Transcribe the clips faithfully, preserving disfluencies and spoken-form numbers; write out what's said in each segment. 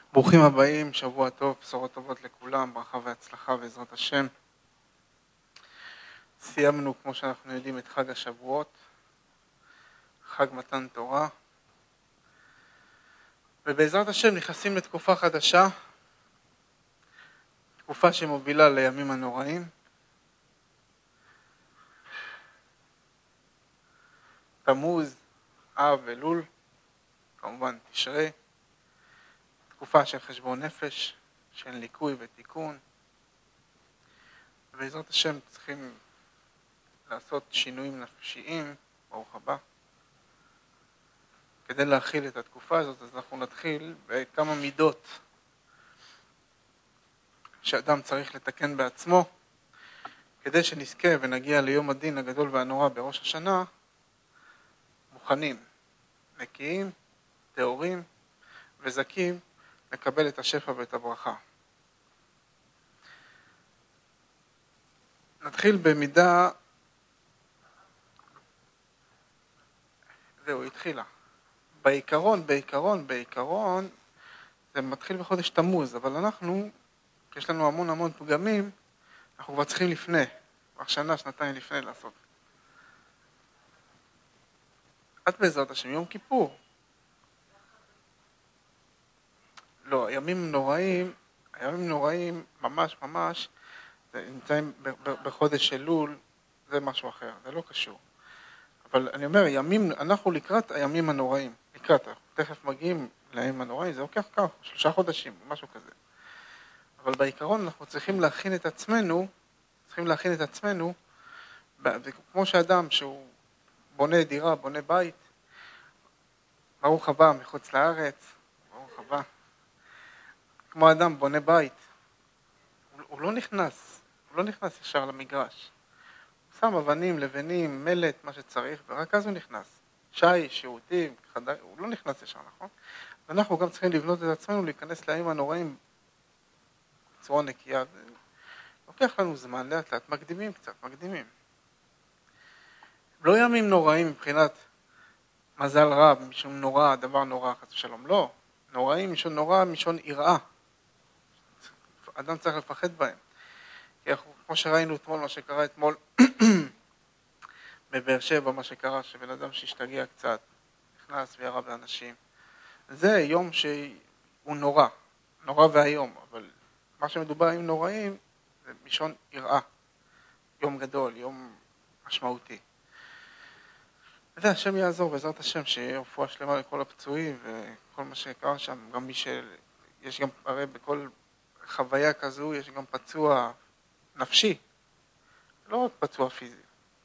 ברוכים הבאים, שבוע טוב, בשורות טובות לכולם, ברכה והצלחה בעזרת השם. סיימנו, כמו שאנחנו יודעים, את חג השבועות, חג מתן תורה, ובעזרת השם נכנסים לתקופה חדשה, תקופה שמובילה לימים הנוראים. תמוז, אב אלול, כמובן תשרי, תקופה של חשבון נפש, של ליקוי ותיקון. ובעזרת השם צריכים לעשות שינויים נפשיים, ברוך הבא. כדי להכיל את התקופה הזאת, אז אנחנו נתחיל בכמה מידות שאדם צריך לתקן בעצמו, כדי שנזכה ונגיע ליום הדין הגדול והנורא בראש השנה, מוכנים, נקיים, טהורים וזכים לקבל את השפע ואת הברכה. נתחיל במידה, זהו, התחילה. בעיקרון, בעיקרון, בעיקרון, זה מתחיל בחודש תמוז, אבל אנחנו, יש לנו המון המון פגמים, אנחנו כבר צריכים לפני, כבר שנה, שנתיים לפני לעשות. את בעזרת השם, יום כיפור. לא, הימים נוראים, הימים נוראים ממש ממש, נמצאים בחודש אלול, זה משהו אחר, זה לא קשור. אבל אני אומר, ימים, אנחנו לקראת הימים הנוראים, לקראת, תכף מגיעים לימים הנוראים, זה לוקח כך, שלושה חודשים, משהו כזה. אבל בעיקרון אנחנו צריכים להכין את עצמנו, צריכים להכין את עצמנו, כמו שאדם שהוא בונה דירה, בונה בית, ברוך הבא מחוץ לארץ, ברוך הבא. כמו אדם בונה בית, הוא, הוא לא נכנס, הוא לא נכנס ישר למגרש. הוא שם אבנים, לבנים, מלט, מה שצריך, ורק אז הוא נכנס. שי, שירותים, חדר, הוא לא נכנס ישר, נכון? ואנחנו גם צריכים לבנות את עצמנו, להיכנס לימים הנוראים בצורה נקייה. לוקח לנו זמן, לאט לאט, מקדימים קצת, מקדימים. לא ימים נוראים מבחינת מזל רע, משום נורא, דבר נורא, חס ושלום, לא. נוראים, משום נורא, משום יראה. אדם צריך לפחד בהם. כי אנחנו, כמו שראינו אתמול, מה שקרה אתמול בבאר שבע, מה שקרה, שבן אדם שהשתגע קצת, נכנס וירה באנשים. זה יום שהוא נורא, נורא והיום, אבל מה שמדובר עם נוראים, זה משון יראה. יום גדול, יום משמעותי. וזה השם יעזור, בעזרת השם, שיהיה רפואה שלמה לכל הפצועים, וכל מה שקרה שם, גם מי ש... יש גם, הרי בכל חוויה כזו, יש גם פצוע נפשי, לא רק פצוע פיזי.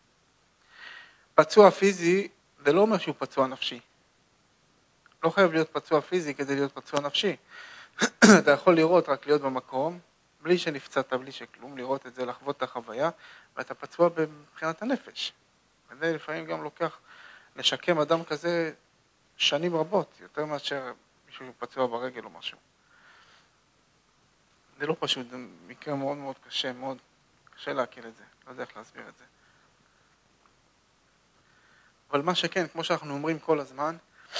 פצוע פיזי, זה לא אומר שהוא פצוע נפשי. לא חייב להיות פצוע פיזי כדי להיות פצוע נפשי. אתה יכול לראות, רק להיות במקום, בלי שנפצעת, בלי שכלום, לראות את זה, לחוות את החוויה, ואתה פצוע מבחינת הנפש. וזה לפעמים גם לוקח לשקם אדם כזה שנים רבות, יותר מאשר מישהו פצוע ברגל או משהו. זה לא פשוט, זה מקרה מאוד מאוד קשה, מאוד קשה להכיר את זה, לא יודע איך להסביר את זה. אבל מה שכן, כמו שאנחנו אומרים כל הזמן,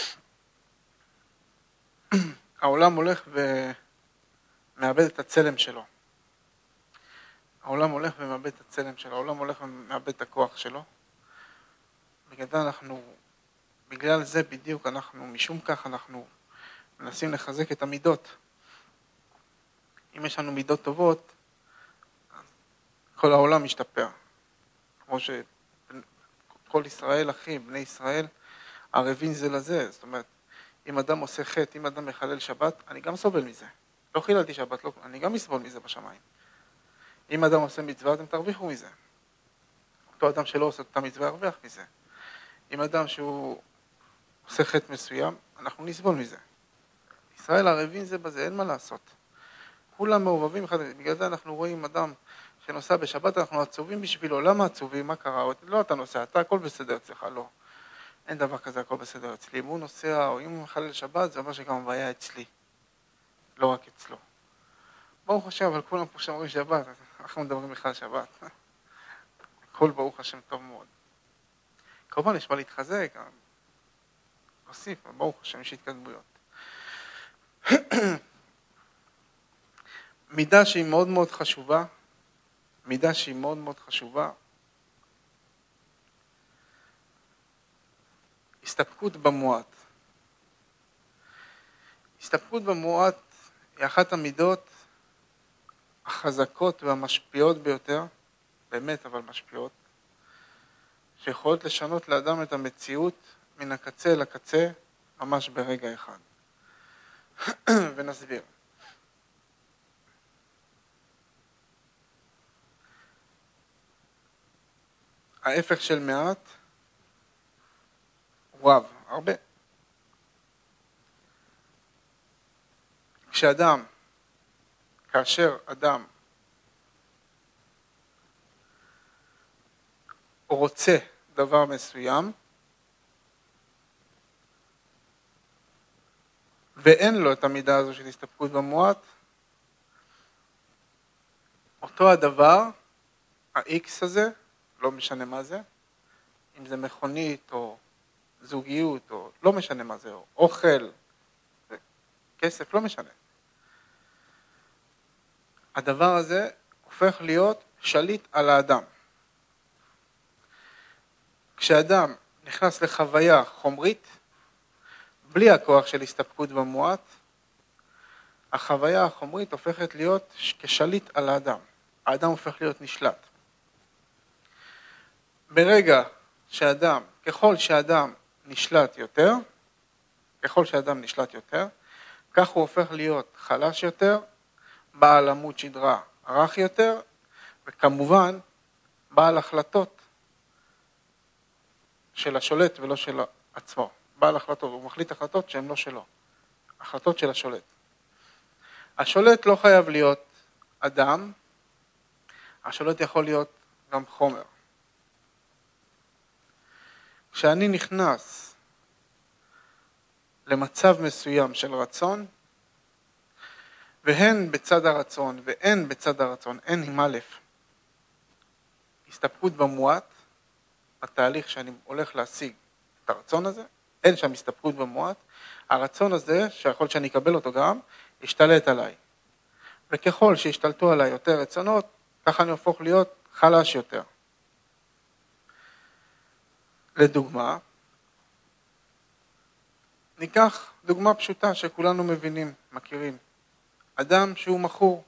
העולם הולך ומאבד את הצלם שלו. העולם הולך ומאבד את הצלם שלו, העולם הולך ומאבד את הכוח שלו. בגלל אנחנו, בגלל זה בדיוק אנחנו, משום כך אנחנו מנסים לחזק את המידות. אם יש לנו מידות טובות, אז כל העולם משתפר. כמו שכל ישראל, אחי, בני ישראל, ערבים זה לזה. זאת אומרת, אם אדם עושה חטא, אם אדם מחלל שבת, אני גם סובל מזה. לא חיללתי שבת, לא, אני גם אסבול מזה בשמיים. אם אדם עושה מצווה, אתם תרוויחו מזה. אותו אדם שלא עושה את המצווה, ירוויח מזה. אם אדם שהוא עושה חטא מסוים, אנחנו נסבול מזה. ישראל ערבים זה בזה, אין מה לעשות. כולם מעובבים אחד, בגלל זה אנחנו רואים אדם שנוסע בשבת, אנחנו עצובים בשבילו. למה עצובים? מה קרה? לא אתה נוסע, אתה הכל בסדר אצלך, לא. אין דבר כזה, הכל בסדר אצלי. אם הוא נוסע או אם הוא מחלל שבת, זה אומר שגם הבעיה אצלי. לא רק אצלו. ברוך השם, אבל כולם פה שאומרים שבת, אנחנו מדברים בכלל שבת. הכל ברוך השם טוב מאוד. כמובן יש מה להתחזק, להוסיף, ברוך השם יש התקדמויות. מידה שהיא מאוד מאוד חשובה, מידה שהיא מאוד מאוד חשובה, הסתפקות במועט. הסתפקות במועט היא אחת המידות החזקות והמשפיעות ביותר, באמת אבל משפיעות, שיכולות לשנות לאדם את המציאות מן הקצה לקצה, ממש ברגע אחד. ונסביר. ההפך של מעט הוא רב, הרבה. כשאדם, כאשר אדם רוצה דבר מסוים, ואין לו את המידה הזו של הסתפקות במועט, אותו הדבר, ה-X הזה, לא משנה מה זה, אם זה מכונית או זוגיות או לא משנה מה זה, או אוכל, כסף, לא משנה. הדבר הזה הופך להיות שליט על האדם. כשאדם נכנס לחוויה חומרית, בלי הכוח של הסתפקות במועט, החוויה החומרית הופכת להיות כשליט על האדם. האדם הופך להיות נשלט. ברגע שאדם, ככל שאדם נשלט יותר, ככל שאדם נשלט יותר, כך הוא הופך להיות חלש יותר, בעל עמוד שדרה רך יותר, וכמובן בעל החלטות של השולט ולא של עצמו. בעל החלטות, הוא מחליט החלטות שהן לא שלו. החלטות של השולט. השולט לא חייב להיות אדם, השולט יכול להיות גם חומר. כשאני נכנס למצב מסוים של רצון, והן בצד הרצון והן בצד הרצון, אין עם א', הסתפקות במועט, התהליך שאני הולך להשיג את הרצון הזה, אין שם הסתפקות במועט, הרצון הזה, שיכול שאני אקבל אותו גם, ישתלט עליי. וככל שישתלטו עליי יותר רצונות, ככה אני הופך להיות חלש יותר. לדוגמה, ניקח דוגמה פשוטה שכולנו מבינים, מכירים. אדם שהוא מכור.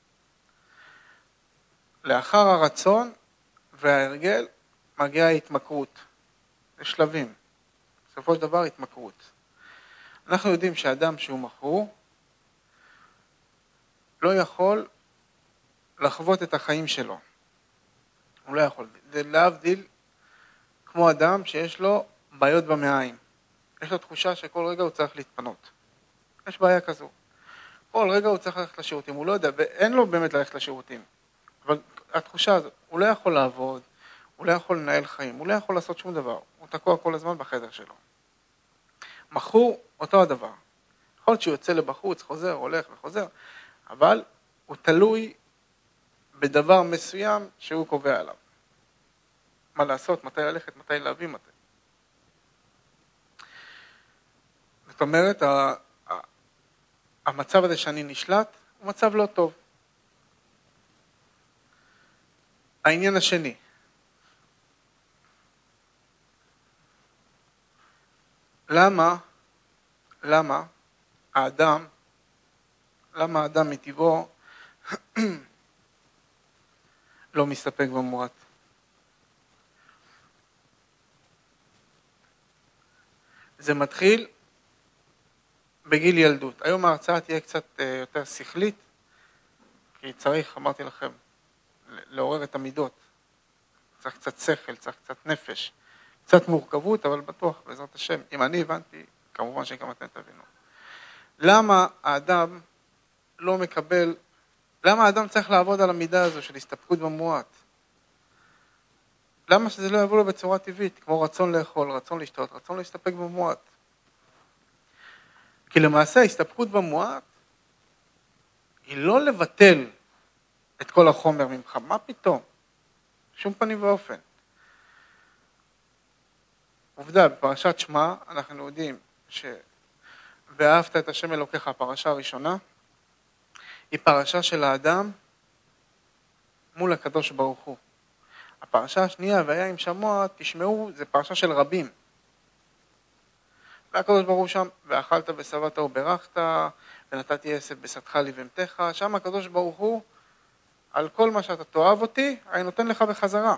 לאחר הרצון וההרגל מגיעה התמכרות. זה שלבים. בסופו של דבר התמכרות. אנחנו יודעים שאדם שהוא מכור לא יכול לחוות את החיים שלו. הוא לא יכול. זה להבדיל כמו אדם שיש לו בעיות במעיים. יש לו תחושה שכל רגע הוא צריך להתפנות. יש בעיה כזו. כל רגע הוא צריך ללכת לשירותים. הוא לא יודע, ואין לו באמת ללכת לשירותים. אבל התחושה הזאת, הוא לא יכול לעבוד, הוא לא יכול לנהל חיים, הוא לא יכול לעשות שום דבר. הוא תקוע כל הזמן בחדר שלו. מכור, אותו הדבר. יכול להיות שהוא יוצא לבחוץ, חוזר, הולך וחוזר, אבל הוא תלוי בדבר מסוים שהוא קובע עליו. מה לעשות, מתי ללכת, מתי להביא, מתי. זאת אומרת, המצב הזה שאני נשלט הוא מצב לא טוב. העניין השני, למה, למה האדם, למה האדם מטבעו לא מסתפק במועט? זה מתחיל בגיל ילדות. היום ההרצאה תהיה קצת יותר שכלית, כי צריך, אמרתי לכם, לעורר את המידות. צריך קצת שכל, צריך קצת נפש, קצת מורכבות, אבל בטוח, בעזרת השם. אם אני הבנתי, כמובן שגם אתם תבינו. למה האדם לא מקבל, למה האדם צריך לעבוד על המידה הזו של הסתפקות במועט? למה שזה לא יבוא לו בצורה טבעית, כמו רצון לאכול, רצון לשתות, רצון להסתפק במועט? כי למעשה ההסתפקות במועט היא לא לבטל את כל החומר ממך. מה פתאום? שום פנים ואופן. עובדה, בפרשת שמע אנחנו יודעים ש... ואהבת את השם אלוקיך, הפרשה הראשונה, היא פרשה של האדם מול הקדוש ברוך הוא. הפרשה השנייה, והיה עם שמוע, תשמעו, זה פרשה של רבים. והקדוש ברוך הוא שם, ואכלת ושבעת וברכת, ונתתי עשב בשדך לבהמתך, שם הקדוש ברוך הוא, על כל מה שאתה תאהב אותי, אני נותן לך בחזרה.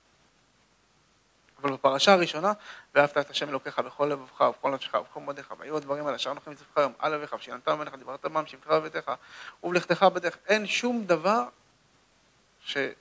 אבל בפרשה הראשונה, ואהבת את השם אלוקיך בכל לבבך ובכל נפשך ובכל מאודיך, והיו הדברים על אשר אנוכי מצווך היום על אביך ושיננת ממך דיברת בם שמך בביתך ובלכתך בדרך. אין שום דבר שמראה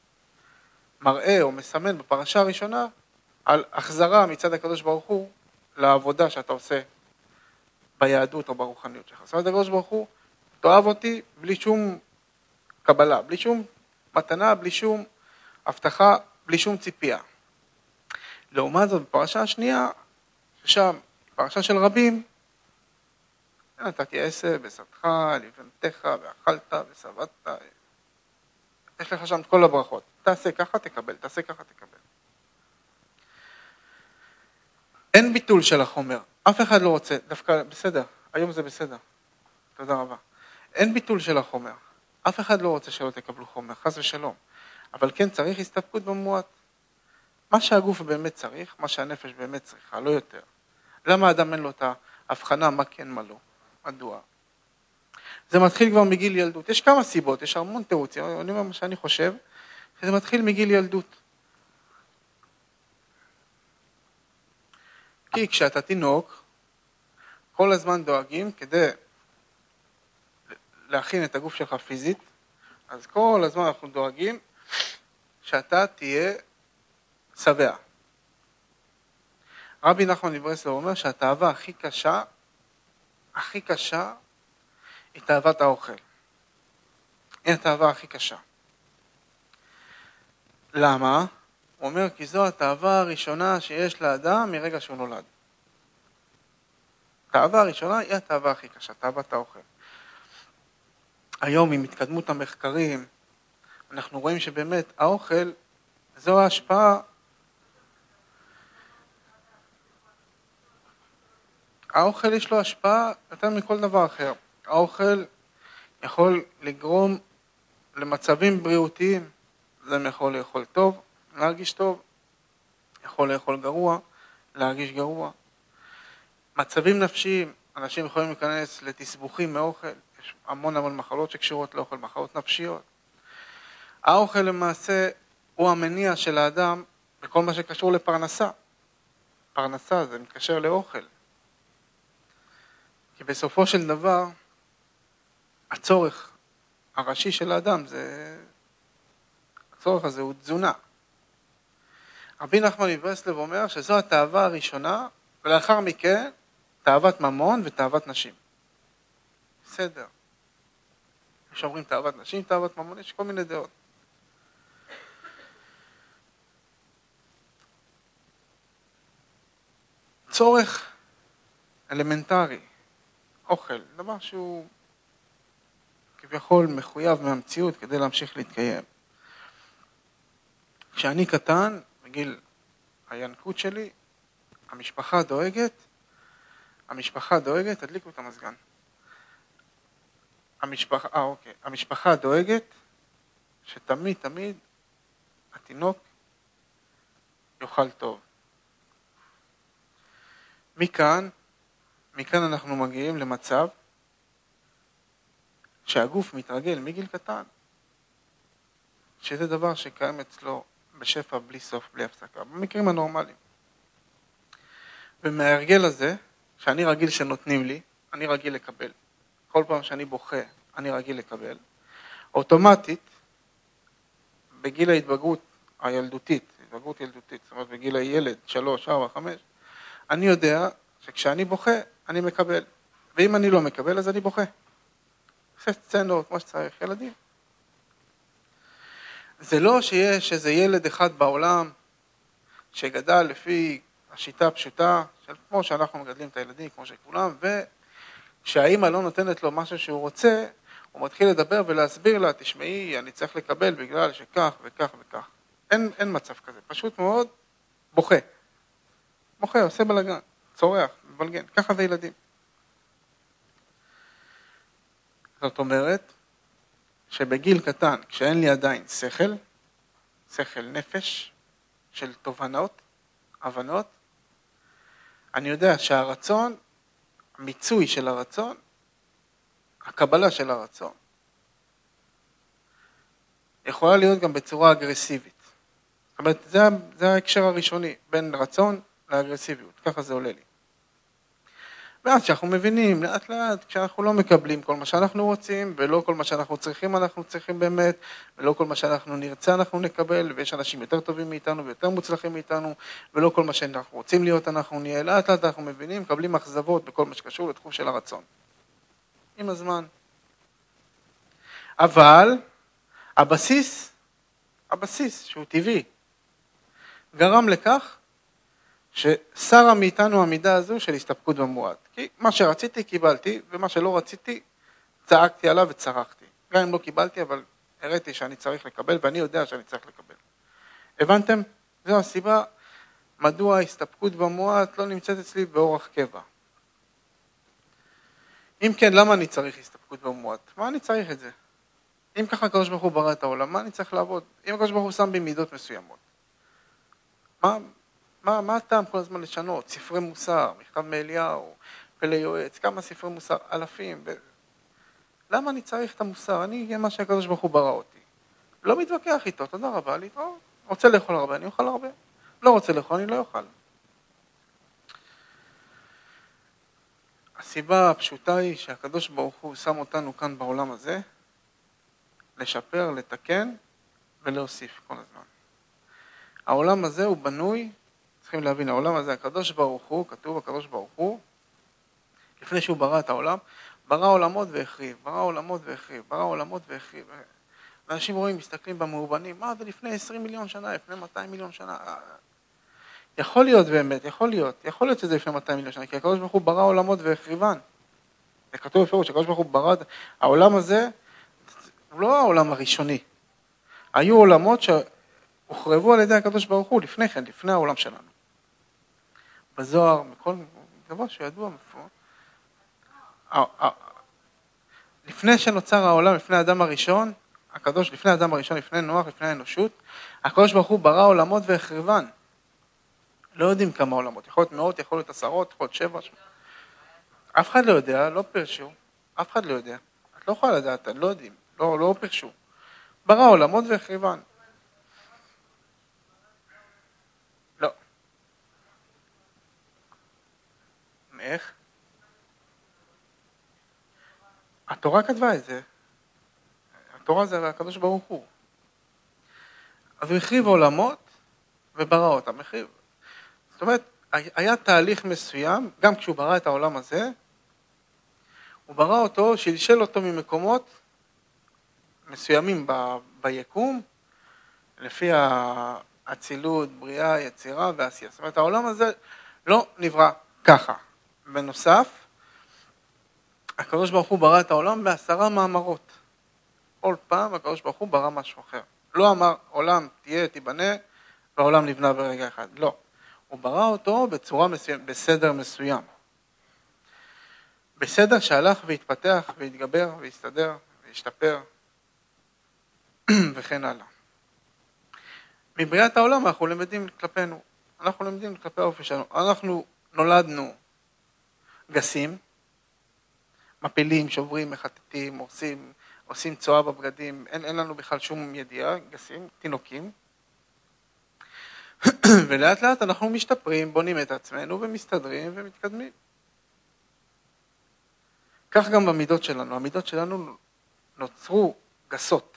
או מסמן בפרשה הראשונה על החזרה מצד הקדוש ברוך הוא לעבודה שאתה עושה ביהדות או ברוחניות שלך. זאת אומרת, הקדוש ברוך הוא תאהב אותי בלי שום קבלה, בלי שום מתנה, בלי שום הבטחה, בלי שום ציפייה. לעומת זאת, בפרשה השנייה, ששם, פרשה של רבים, נתתי עשב בשדך, לבהמתך, ואכלת ושבעת. יש לך שם את כל הברכות. תעשה ככה, תקבל, תעשה ככה, תקבל. אין ביטול של החומר. אף אחד לא רוצה, דווקא בסדר, היום זה בסדר. תודה רבה. אין ביטול של החומר. אף אחד לא רוצה שלא תקבלו חומר, חס ושלום. אבל כן צריך הסתפקות במועט. מה שהגוף באמת צריך, מה שהנפש באמת צריכה, לא יותר. למה האדם אין לו את ההבחנה, מה כן, מה לא? מדוע? זה מתחיל כבר מגיל ילדות. יש כמה סיבות, יש המון תירוצים. אני אומר מה שאני חושב, שזה מתחיל מגיל ילדות. כי כשאתה תינוק, כל הזמן דואגים כדי להכין את הגוף שלך פיזית, אז כל הזמן אנחנו דואגים שאתה תהיה שבע. רבי נחמן מברסלב אומר שהתאווה הכי קשה, הכי קשה, היא תאוות האוכל. היא התאווה הכי קשה. למה? הוא אומר כי זו התאווה הראשונה שיש לאדם מרגע שהוא נולד. התאווה הראשונה היא התאווה הכי קשה, תאוות האוכל. היום עם התקדמות המחקרים, אנחנו רואים שבאמת האוכל, זו ההשפעה. האוכל יש לו השפעה יותר מכל דבר אחר. האוכל יכול לגרום למצבים בריאותיים. זה יכול לאכול טוב, להרגיש טוב, יכול לאכול גרוע, להרגיש גרוע. מצבים נפשיים, אנשים יכולים להיכנס לתסבוכים מאוכל, יש המון המון מחלות שקשורות לאוכל, מחלות נפשיות. האוכל למעשה הוא המניע של האדם בכל מה שקשור לפרנסה. פרנסה זה מתקשר לאוכל. כי בסופו של דבר, הצורך הראשי של האדם זה, הצורך הזה הוא תזונה. רבי נחמן מברסלב אומר שזו התאווה הראשונה, ולאחר מכן תאוות ממון ותאוות נשים. בסדר. יש אומרים תאוות נשים, תאוות ממון, יש כל מיני דעות. צורך אלמנטרי, אוכל, דבר שהוא כביכול מחויב מהמציאות כדי להמשיך להתקיים. כשאני קטן, בגיל הינקות שלי, המשפחה דואגת, המשפחה דואגת, תדליקו את המזגן. המשפחה, אה, אוקיי. המשפחה דואגת שתמיד תמיד התינוק יאכל טוב. מכאן, מכאן אנחנו מגיעים למצב שהגוף מתרגל מגיל קטן, שזה דבר שקיים אצלו בשפע בלי סוף, בלי הפסקה, במקרים הנורמליים. ומההרגל הזה, שאני רגיל שנותנים לי, אני רגיל לקבל. כל פעם שאני בוכה, אני רגיל לקבל. אוטומטית, בגיל ההתבגרות הילדותית, התבגרות ילדותית, זאת אומרת בגיל הילד, שלוש, ארבע, חמש, אני יודע שכשאני בוכה, אני מקבל. ואם אני לא מקבל, אז אני בוכה. עושה סצנות, כמו שצריך, ילדים. זה לא שיש איזה ילד אחד בעולם שגדל לפי השיטה הפשוטה, של כמו שאנחנו מגדלים את הילדים, כמו שכולם, וכשהאימא לא נותנת לו משהו שהוא רוצה, הוא מתחיל לדבר ולהסביר לה, תשמעי, אני צריך לקבל בגלל שכך וכך וכך. אין, אין מצב כזה, פשוט מאוד בוכה. בוכה, עושה בלגן, צורח, מבלגן, ככה זה ילדים. זאת אומרת, שבגיל קטן, כשאין לי עדיין שכל, שכל נפש של תובנות, הבנות, אני יודע שהרצון, המיצוי של הרצון, הקבלה של הרצון, יכולה להיות גם בצורה אגרסיבית. זאת אומרת, זה, זה ההקשר הראשוני, בין רצון לאגרסיביות, ככה זה עולה לי. ואז שאנחנו מבינים, לאט לאט, כשאנחנו לא מקבלים כל מה שאנחנו רוצים, ולא כל מה שאנחנו צריכים, אנחנו צריכים באמת, ולא כל מה שאנחנו נרצה, אנחנו נקבל, ויש אנשים יותר טובים מאיתנו, ויותר מוצלחים מאיתנו, ולא כל מה שאנחנו רוצים להיות, אנחנו נהיה, לאט לאט אנחנו מבינים, מקבלים אכזבות בכל מה שקשור לתחום של הרצון. עם הזמן. אבל, הבסיס, הבסיס, שהוא טבעי, גרם לכך, ששרה מאיתנו המידה הזו של הסתפקות במועט. כי מה שרציתי קיבלתי, ומה שלא רציתי, צעקתי עליו וצרחתי. גם אם לא קיבלתי, אבל הראיתי שאני צריך לקבל, ואני יודע שאני צריך לקבל. הבנתם? זו הסיבה, מדוע ההסתפקות במועט לא נמצאת אצלי באורח קבע. אם כן, למה אני צריך הסתפקות במועט? מה אני צריך את זה? אם ככה הקדוש ברוך הוא ברא את העולם, מה אני צריך לעבוד? אם הקדוש ברוך הוא שם בי מידות מסוימות. מה... מה, מה הטעם כל הזמן לשנות? ספרי מוסר, מכתב מאליהו, פלא יועץ, כמה ספרי מוסר, אלפים. ו... למה אני צריך את המוסר? אני אהיה מה שהקדוש ברוך הוא ברא אותי. לא מתווכח איתו, תודה רבה, להתראות. רוצה לאכול הרבה, אני אוכל הרבה. לא רוצה לאכול, אני לא אוכל. הסיבה הפשוטה היא שהקדוש ברוך הוא שם אותנו כאן בעולם הזה, לשפר, לתקן ולהוסיף כל הזמן. העולם הזה הוא בנוי, צריכים להבין, העולם הזה, הקדוש ברוך הוא, כתוב הקדוש ברוך הוא, לפני שהוא ברא את העולם, ברא עולמות והחריב, ברא עולמות והחריב, ברא עולמות והחריב. ואנשים רואים, מסתכלים במאובנים, מה זה לפני עשרים מיליון שנה, לפני מאתיים מיליון שנה? יכול להיות באמת, יכול להיות, יכול להיות שזה לפני מאתיים מיליון שנה, כי הקדוש ברוך הוא ברא עולמות והחריבן. זה כתוב בפירוש, הקדוש ברוך הוא ברא, העולם הזה, הוא לא העולם הראשוני. היו עולמות שהוחרבו על ידי הקדוש ברוך הוא לפני כן, לפני העולם שלנו. בזוהר, מכל דבר שידוע מפורט. לפני שנוצר העולם, לפני האדם הראשון, הקדוש, לפני האדם הראשון, לפני נוח, לפני האנושות, הקדוש ברוך הוא ברא עולמות והחריבן. לא יודעים כמה עולמות, יכול להיות מאות, יכול להיות עשרות, יכול להיות שבע. אף אחד לא יודע, לא פרשו, אף אחד לא יודע. את לא יכולה לדעת, לא יודעים, לא, לא פרשו. ברא עולמות והחריבן. לא. איך? התורה כתבה את זה. התורה זה הקדוש ברוך הוא. אז הוא החריב עולמות וברא אותם. החריב. זאת אומרת, היה תהליך מסוים, גם כשהוא ברא את העולם הזה, הוא ברא אותו, שלשל אותו ממקומות מסוימים ב, ביקום, לפי האצילות, בריאה, יצירה ועשייה. זאת אומרת, העולם הזה לא נברא ככה. בנוסף, הקדוש ברוך הוא ברא את העולם בעשרה מאמרות. כל פעם הקדוש ברוך הוא ברא משהו אחר. לא אמר, עולם תהיה, תיבנה, והעולם נבנה ברגע אחד. לא. הוא ברא אותו בצורה מסוים, בסדר מסוים. בסדר שהלך והתפתח והתגבר והסתדר והשתפר וכן הלאה. מבריאת העולם אנחנו למדים כלפינו. אנחנו למדים כלפי האופי שלנו. אנחנו נולדנו גסים, מפילים, שוברים, מחטטים, עושים, עושים צועה בבגדים, אין, אין לנו בכלל שום ידיעה, גסים, תינוקים. ולאט לאט אנחנו משתפרים, בונים את עצמנו ומסתדרים ומתקדמים. כך גם במידות שלנו, המידות שלנו נוצרו גסות.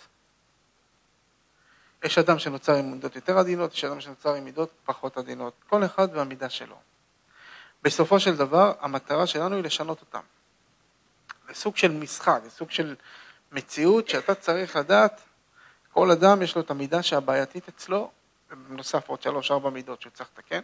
יש אדם שנוצר עם מידות יותר עדינות, יש אדם שנוצר עם מידות פחות עדינות, כל אחד והמידה שלו. בסופו של דבר, המטרה שלנו היא לשנות אותם. זה סוג של משחק, זה סוג של מציאות שאתה צריך לדעת, כל אדם יש לו את המידה שהבעייתית אצלו, ובנוסף עוד שלוש ארבע מידות שהוא צריך לתקן.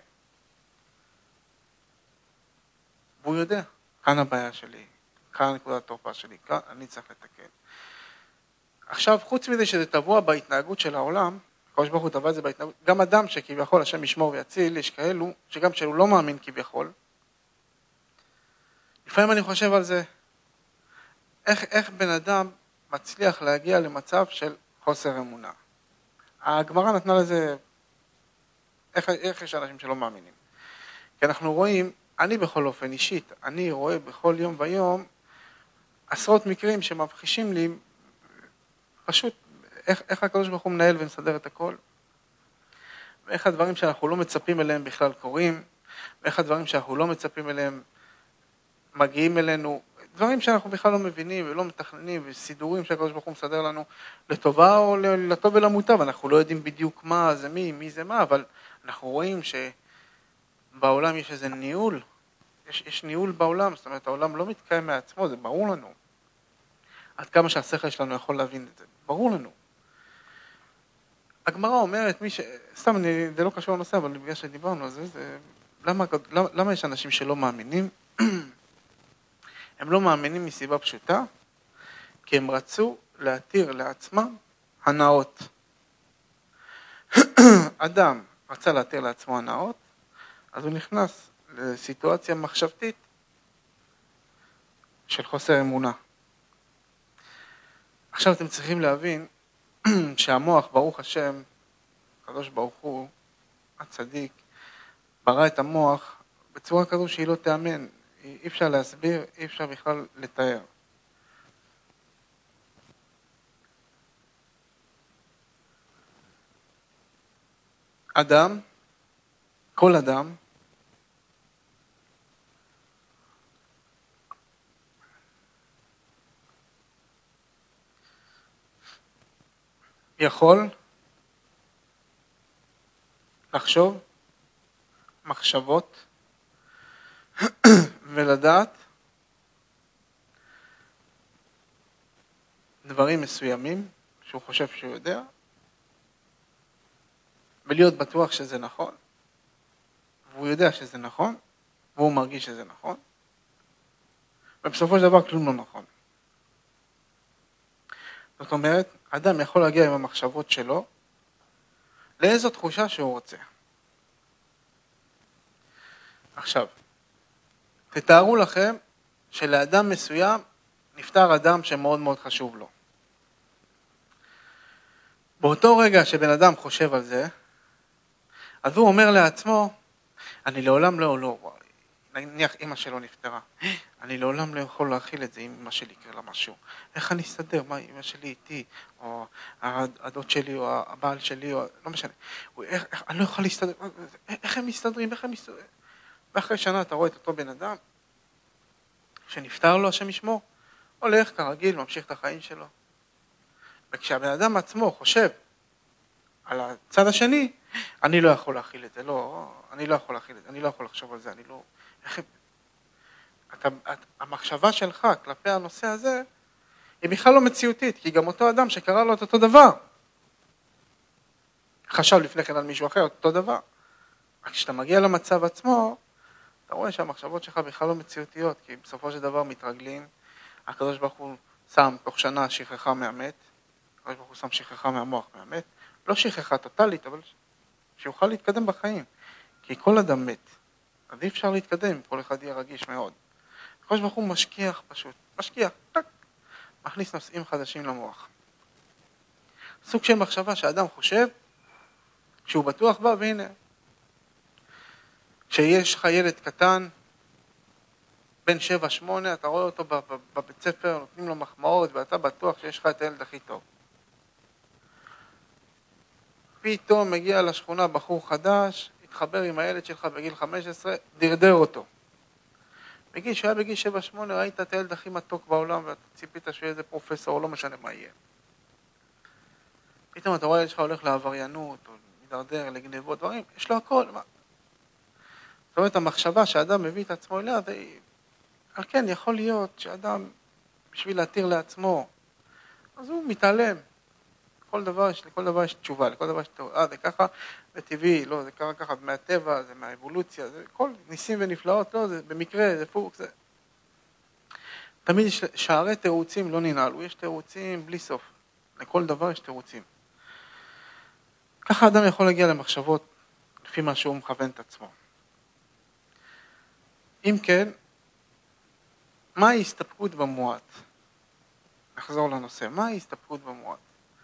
והוא יודע, כאן הבעיה שלי, כאן נקודת התורפה שלי, כאן אני צריך לתקן. עכשיו, חוץ מזה שזה טבוע בהתנהגות של העולם, הקדוש ברוך הוא טבע את זה בהתנהגות, גם אדם שכביכול השם ישמור ויציל, יש כאלו שגם שהוא לא מאמין כביכול, לפעמים אני חושב על זה, איך, איך בן אדם מצליח להגיע למצב של חוסר אמונה. הגמרא נתנה לזה, איך, איך יש אנשים שלא מאמינים? כי אנחנו רואים, אני בכל אופן אישית, אני רואה בכל יום ויום עשרות מקרים שמבחישים לי פשוט איך, איך הקדוש ברוך הוא מנהל ומסדר את הכל, ואיך הדברים שאנחנו לא מצפים אליהם בכלל קורים, ואיך הדברים שאנחנו לא מצפים אליהם מגיעים אלינו, דברים שאנחנו בכלל לא מבינים ולא מתכננים, וסידורים שהקדוש ברוך הוא מסדר לנו לטובה או לטוב ולמוטב, אנחנו לא יודעים בדיוק מה זה מי, מי זה מה, אבל אנחנו רואים שבעולם יש איזה ניהול, יש, יש ניהול בעולם, זאת אומרת העולם לא מתקיים מעצמו, זה ברור לנו. עד כמה שהשכל שלנו יכול להבין את זה, ברור לנו. הגמרא אומרת, מי ש... סתם, אני, זה לא קשור לנושא, אבל בגלל שדיברנו על זה, זה... למה, למה, למה יש אנשים שלא מאמינים? הם לא מאמינים מסיבה פשוטה, כי הם רצו להתיר לעצמם הנאות. אדם רצה להתיר לעצמו הנאות, אז הוא נכנס לסיטואציה מחשבתית של חוסר אמונה. עכשיו אתם צריכים להבין שהמוח, ברוך השם, הקדוש ברוך הוא, הצדיק, ברא את המוח בצורה כזו שהיא לא תאמן, אי אפשר להסביר, אי אפשר בכלל לתאר. אדם, כל אדם, יכול לחשוב מחשבות ולדעת דברים מסוימים שהוא חושב שהוא יודע, ולהיות בטוח שזה נכון, והוא יודע שזה נכון, והוא מרגיש שזה נכון, ובסופו של דבר כלום לא נכון. זאת אומרת, אדם יכול להגיע עם המחשבות שלו לאיזו תחושה שהוא רוצה. עכשיו, תתארו לכם שלאדם מסוים נפטר אדם שמאוד מאוד חשוב לו. באותו רגע שבן אדם חושב על זה, אז הוא אומר לעצמו, אני לעולם לא, לא, נניח אמא שלו נפטרה, אני לעולם לא יכול להכיל את זה אם אמא שלי יקרה לה משהו. איך אני אסתדר? מה, אמא שלי איתי, או הדוד שלי, או הבעל שלי, או לא משנה. איך, איך, אני לא יכול להסתדר, איך הם מסתדרים, איך הם מסתדרים? ואחרי שנה אתה רואה את אותו בן אדם, שנפטר לו, השם ישמור, הולך כרגיל, ממשיך את החיים שלו. וכשהבן אדם עצמו חושב על הצד השני, אני לא יכול להכיל את זה, לא, אני לא יכול להכיל את זה, אני לא יכול לחשוב על זה, אני לא... איך... אתה, המחשבה שלך כלפי הנושא הזה, היא בכלל לא מציאותית, כי גם אותו אדם שקרא לו את אותו דבר, חשב לפני כן על מישהו אחר, אותו דבר. רק כשאתה מגיע למצב עצמו, אתה רואה שהמחשבות שלך בכלל לא מציאותיות, כי בסופו של דבר מתרגלים, הקדוש ברוך הוא שם תוך שנה שכחה מהמת, הקדוש ברוך הוא שם שכחה מהמוח מהמת, לא שכחה טוטלית, אבל שיוכל להתקדם בחיים, כי כל אדם מת, אז אי אפשר להתקדם, כל אחד יהיה רגיש מאוד. הקדוש ברוך הוא משכיח פשוט, משכיח, טק, מכניס נושאים חדשים למוח. סוג של מחשבה שאדם חושב, שהוא בטוח בה, והנה, כשיש לך ילד קטן, בן שבע שמונה, אתה רואה אותו בבית ספר, נותנים לו מחמאות, ואתה בטוח שיש לך את הילד הכי טוב. פתאום מגיע לשכונה בחור חדש, התחבר עם הילד שלך בגיל חמש עשרה, דרדר אותו. בגיל שהיה בגיל שבע שמונה, ראית את הילד הכי מתוק בעולם, ואתה ציפית שהוא יהיה איזה פרופסור, לא משנה מה יהיה. פתאום אתה רואה הילד שלך הולך לעבריינות, או מדרדר, לגנבות, דברים, יש לו הכל. מה? זאת אומרת, המחשבה שאדם מביא את עצמו אליה, והיא... כן, יכול להיות שאדם, בשביל להתיר לעצמו, אז הוא מתעלם. כל דבר, לכל דבר יש תשובה, לכל דבר יש תשובה. אה, זה ככה, זה טבעי, לא, זה ככה, ככה, מהטבע, זה מהאבולוציה, זה כל ניסים ונפלאות, לא, זה במקרה, זה פוק, זה... תמיד יש שערי תירוצים לא ננעלו, יש תירוצים בלי סוף. לכל דבר יש תירוצים. ככה אדם יכול להגיע למחשבות לפי מה שהוא מכוון את עצמו. אם כן, מה ההסתפקות במועט? נחזור לנושא. מהי הסתפקות במועט?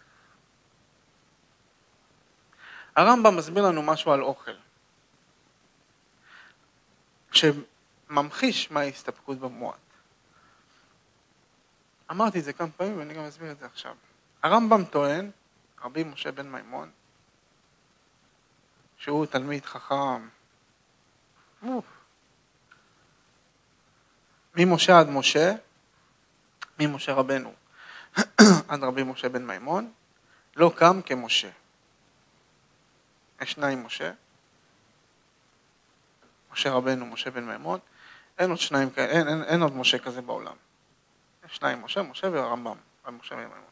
הרמב"ם מסביר לנו משהו על אוכל, שממחיש מהי הסתפקות במועט. אמרתי את זה כמה פעמים ואני גם אסביר את זה עכשיו. הרמב"ם טוען, רבי משה בן מימון, שהוא תלמיד חכם, אוף, ממשה עד משה, ממשה רבנו עד רבי משה בן מימון, לא קם כמשה. יש שניים משה, משה רבנו, משה בן מימון, אין עוד שניים כאלה, אין, אין, אין עוד משה כזה בעולם. יש שניים משה, משה והרמב"ם, על משה בן מימון.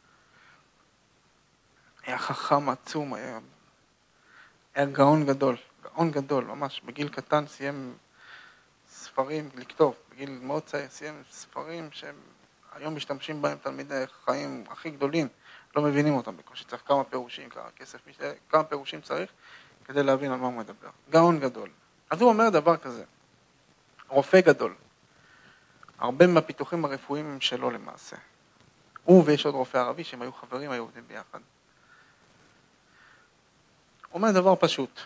היה חכם עצום, היה, היה גאון גדול, גאון גדול, ממש, בגיל קטן סיים ספרים לכתוב, בגיל מאוד צעיר סיים ספרים שהם היום משתמשים בהם תלמידי חיים הכי גדולים, לא מבינים אותם בקושי, צריך כמה פירושים, כמה כסף, כמה פירושים צריך כדי להבין על מה הוא מדבר. גאון גדול. אז הוא אומר דבר כזה, רופא גדול, הרבה מהפיתוחים הרפואיים הם שלו למעשה. הוא ויש עוד רופא ערבי שהם היו חברים, היו עובדים ביחד. הוא אומר דבר פשוט,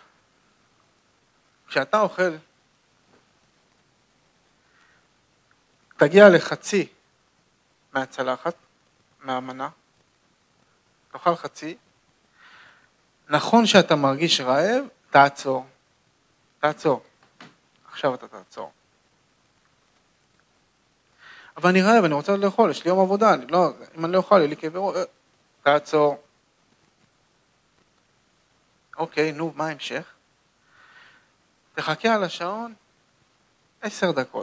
כשאתה אוכל, תגיע לחצי מהצלחת, מהמנה, תאכל חצי, נכון שאתה מרגיש רעב, תעצור, תעצור, עכשיו אתה תעצור. אבל אני רעב, אני רוצה לאכול, יש לי יום עבודה, אני לא, אם אני לא אוכל, יהיה לי כאבי ראש, תעצור. אוקיי, נו, מה המשך? תחכה על השעון עשר דקות.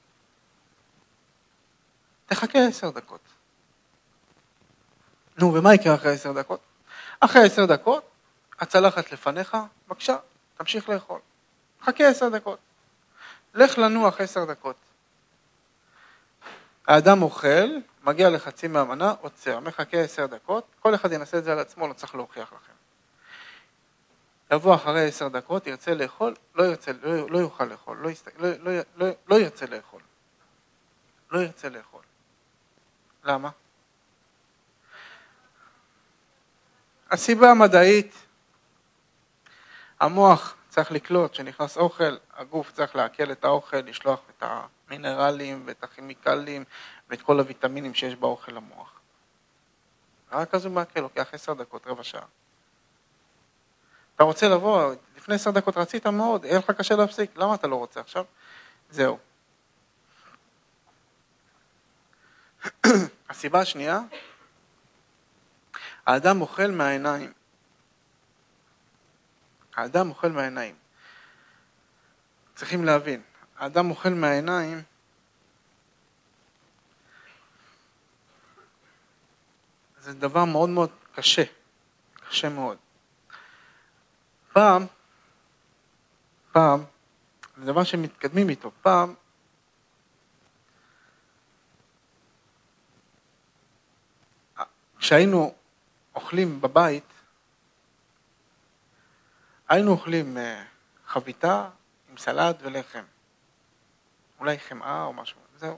תחכה עשר דקות. נו, ומה יקרה אחרי עשר דקות? אחרי עשר דקות, הצלחת לפניך, בבקשה, תמשיך לאכול. חכה עשר דקות. לך לנוח עשר דקות. האדם אוכל, מגיע לחצי מהמנה, עוצר, מחכה עשר דקות, כל אחד ינסה את זה על עצמו, לא צריך להוכיח לכם. יבוא אחרי עשר דקות, ירצה לאכול, לא ירצה, לא, לא יוכל לאכול, לא, יסת, לא, לא, לא, לא ירצה לאכול. לא ירצה לאכול. למה? הסיבה המדעית, המוח צריך לקלוט שנכנס אוכל, הגוף צריך לעכל את האוכל, לשלוח את המינרלים ואת הכימיקלים ואת כל הוויטמינים שיש באוכל למוח. רק אז הוא מעכל, לוקח עשר דקות, רבע שעה. אתה רוצה לבוא, לפני עשר דקות רצית מאוד, יהיה לך קשה להפסיק, למה אתה לא רוצה עכשיו? זהו. הסיבה השנייה, האדם אוכל מהעיניים. האדם אוכל מהעיניים. צריכים להבין, האדם אוכל מהעיניים, זה דבר מאוד מאוד קשה, קשה מאוד. פעם, פעם, זה דבר שמתקדמים איתו, פעם, כשהיינו אוכלים בבית, היינו אוכלים חביתה עם סלט ולחם. אולי חמאה או משהו, זהו.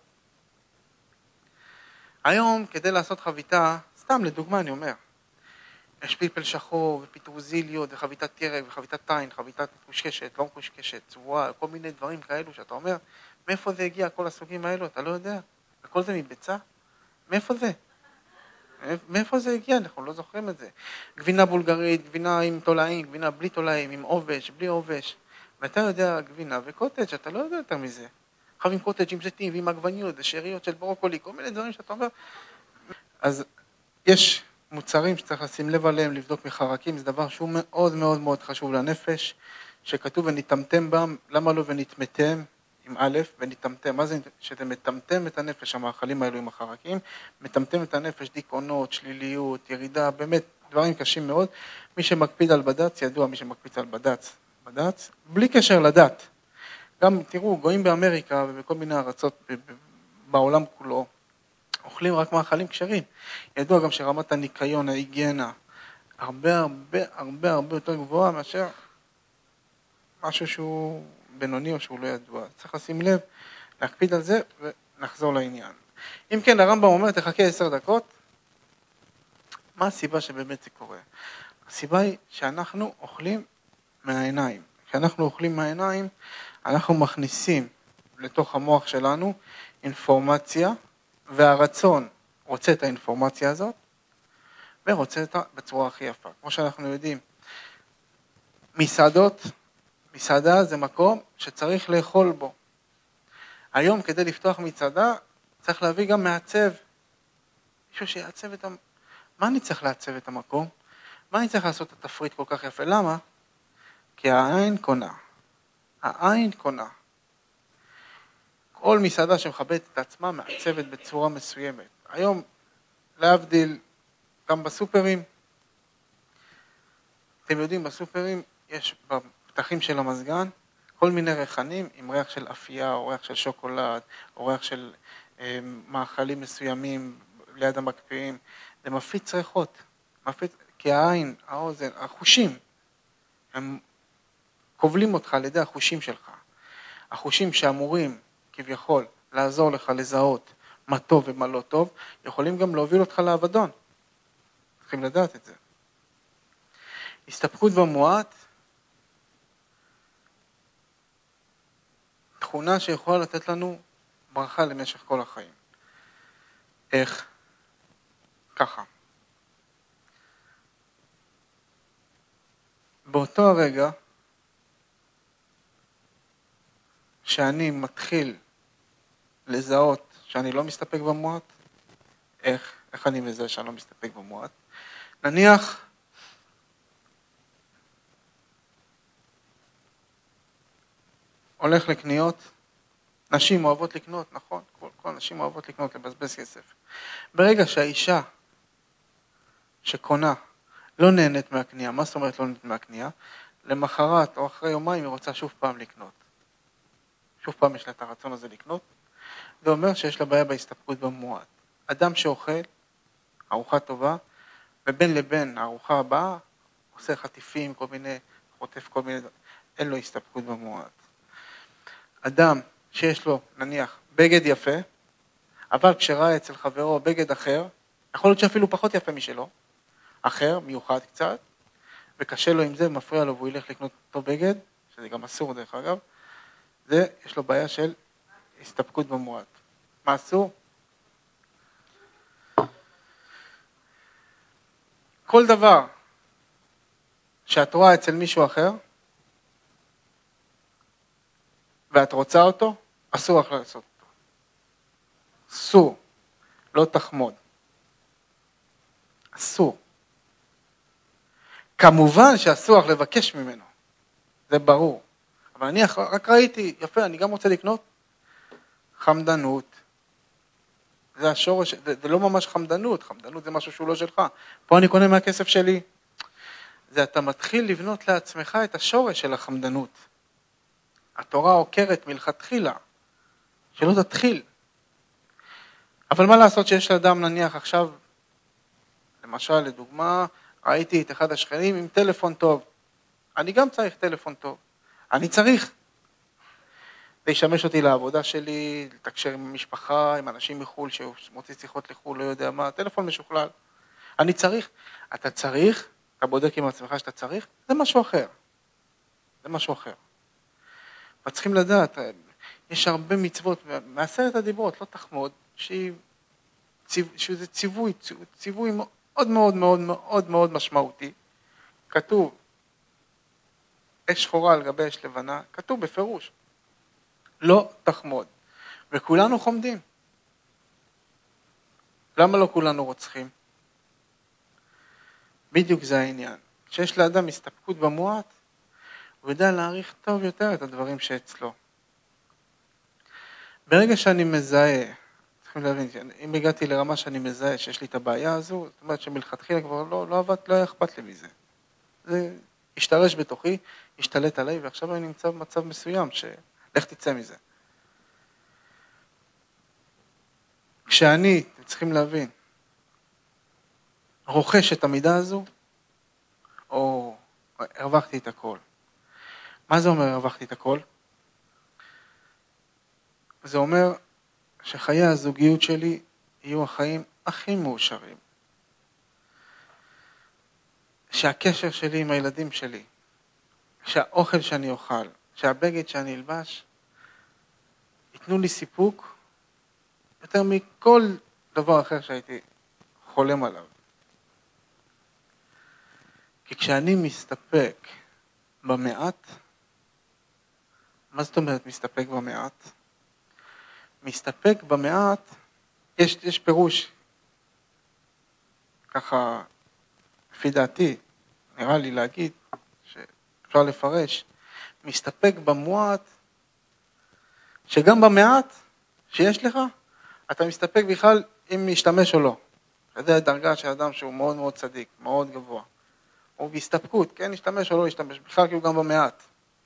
היום, כדי לעשות חביתה, סתם לדוגמה אני אומר, יש פלפל שחור ופיטרוזיליות וחביתת ירק וחביתת טין, חביתת מקושקשת, לא מקושקשת, צבועה, כל מיני דברים כאלו שאתה אומר, מאיפה זה הגיע כל הסוגים האלו? אתה לא יודע. הכל זה מביצה? מאיפה זה? מאיפה זה הגיע? אנחנו לא זוכרים את זה. גבינה בולגרית, גבינה עם תולעים, גבינה בלי תולעים, עם עובש, בלי עובש. ואתה יודע גבינה וקוטג', אתה לא יודע יותר מזה. חייבים קוטג' עם זיתים ועם עגבניות ושאריות של ברוקולי, כל מיני דברים שאתה אומר. אז יש מוצרים שצריך לשים לב עליהם, לבדוק מחרקים, זה דבר שהוא מאוד מאוד מאוד חשוב לנפש, שכתוב ונתמתם בם, למה לא ונתמתם? עם א', ונתמתם, מה זה שאתם מטמטם את הנפש, המאכלים האלו עם החרקים, מטמטם את הנפש, דיכאונות, שליליות, ירידה, באמת דברים קשים מאוד. מי שמקפיד על בד"ץ, ידוע מי שמקפיד על בד"ץ, בד"ץ, בלי קשר לדת. גם תראו, גויים באמריקה ובכל מיני ארצות בעולם כולו, אוכלים רק מאכלים כשרים. ידוע גם שרמת הניקיון, ההיגיינה, הרבה הרבה הרבה הרבה יותר גבוהה מאשר משהו שהוא בינוני או שהוא לא ידוע. צריך לשים לב, להקפיד על זה ונחזור לעניין. אם כן, הרמב"ם אומר, תחכה עשר דקות. מה הסיבה שבאמת זה קורה? הסיבה היא שאנחנו אוכלים מהעיניים. כשאנחנו אוכלים מהעיניים, אנחנו מכניסים לתוך המוח שלנו אינפורמציה, והרצון רוצה את האינפורמציה הזאת, ורוצה אותה בצורה הכי יפה. כמו שאנחנו יודעים, מסעדות, מסעדה זה מקום שצריך לאכול בו. היום כדי לפתוח מסעדה, צריך להביא גם מעצב. מישהו שיעצב את המקום. מה אני צריך לעצב את המקום? מה אני צריך לעשות את התפריט כל כך יפה? למה? כי העין קונה. העין קונה. כל מסעדה שמכבדת את עצמה מעצבת בצורה מסוימת. היום, להבדיל, גם בסופרים, אתם יודעים, בסופרים יש בפתחים של המזגן כל מיני ריחנים עם ריח של אפייה, או ריח של שוקולד, או ריח של אה, מאכלים מסוימים ליד המקפיאים. זה מפיץ ריחות, מפיץ, כי העין, האוזן, החושים, הם קובלים אותך על ידי החושים שלך. החושים שאמורים כביכול לעזור לך לזהות מה טוב ומה לא טוב, יכולים גם להוביל אותך לאבדון. צריכים לדעת את זה. הסתפקות במועט, תכונה שיכולה לתת לנו ברכה למשך כל החיים. איך? ככה. באותו הרגע שאני מתחיל לזהות שאני לא מסתפק במועט, איך? איך אני מזהה שאני לא מסתפק במועט? נניח הולך לקניות, נשים אוהבות לקנות, נכון? כל, כל נשים אוהבות לקנות, לבזבז כסף. ברגע שהאישה שקונה לא נהנית מהקנייה, מה זאת אומרת לא נהנית מהקנייה? למחרת או אחרי יומיים היא רוצה שוב פעם לקנות. שוב פעם יש לה את הרצון הזה לקנות. זה אומר שיש לה בעיה בהסתפקות במועט. אדם שאוכל ארוחה טובה, ובין לבין הארוחה הבאה עושה חטיפים, כל מיני, חוטף כל מיני, אין לו הסתפקות במועט. אדם שיש לו נניח בגד יפה, אבל כשראה אצל חברו בגד אחר, יכול להיות שאפילו פחות יפה משלו, אחר, מיוחד קצת, וקשה לו עם זה, מפריע לו והוא ילך לקנות אותו בגד, שזה גם אסור דרך אגב, זה יש לו בעיה של הסתפקות במועט. מה אסור? כל דבר שאת רואה אצל מישהו אחר, ואת רוצה אותו, אסור לך לעשות אותו. אסור. לא תחמוד. אסור. כמובן שאסור לך לבקש ממנו. זה ברור. אבל אני רק ראיתי, יפה, אני גם רוצה לקנות. חמדנות. זה השורש, זה, זה לא ממש חמדנות. חמדנות זה משהו שהוא לא שלך. פה אני קונה מהכסף שלי. זה אתה מתחיל לבנות לעצמך את השורש של החמדנות. התורה עוקרת מלכתחילה, שלא תתחיל. אבל מה לעשות שיש לאדם נניח עכשיו, למשל לדוגמה, ראיתי את אחד השכנים עם טלפון טוב. אני גם צריך טלפון טוב. אני צריך. זה ישמש אותי לעבודה שלי, לתקשר עם המשפחה, עם אנשים מחול שמוציא שיחות לחול, לא יודע מה, טלפון משוכלל. אני צריך. אתה צריך, אתה בודק עם עצמך שאתה צריך, זה משהו אחר. זה משהו אחר. צריכים לדעת, יש הרבה מצוות, מעשרת הדיברות, לא תחמוד, שהיא, שזה ציווי, ציווי מאוד מאוד מאוד מאוד מאוד משמעותי. כתוב, אש שחורה על גבי אש לבנה, כתוב בפירוש, לא תחמוד. וכולנו חומדים. למה לא כולנו רוצחים? בדיוק זה העניין. כשיש לאדם הסתפקות במועט, הוא יודע להעריך טוב יותר את הדברים שאצלו. ברגע שאני מזהה, צריכים להבין, אם הגעתי לרמה שאני מזהה שיש לי את הבעיה הזו, זאת אומרת שמלכתחילה כבר לא, לא עבד, לא היה אכפת לי מזה. זה השתרש בתוכי, השתלט עליי, ועכשיו אני נמצא במצב מסוים שלך תצא מזה. כשאני, אתם צריכים להבין, רוכש את המידה הזו, או הרווחתי את הכל. מה זה אומר הרווחתי את הכל? זה אומר שחיי הזוגיות שלי יהיו החיים הכי מאושרים. שהקשר שלי עם הילדים שלי, שהאוכל שאני אוכל, שהבגד שאני אלבש, ייתנו לי סיפוק יותר מכל דבר אחר שהייתי חולם עליו. כי כשאני מסתפק במעט, מה זאת אומרת מסתפק במעט? מסתפק במעט, יש, יש פירוש, ככה, לפי דעתי, נראה לי להגיד, שאפשר לפרש, מסתפק במועט, שגם במעט שיש לך, אתה מסתפק בכלל אם משתמש או לא. זה הדרגה של אדם שהוא מאוד מאוד צדיק, מאוד גבוה. הוא בהסתפקות, כן, ישתמש או לא ישתמש, בכלל כי הוא גם במעט.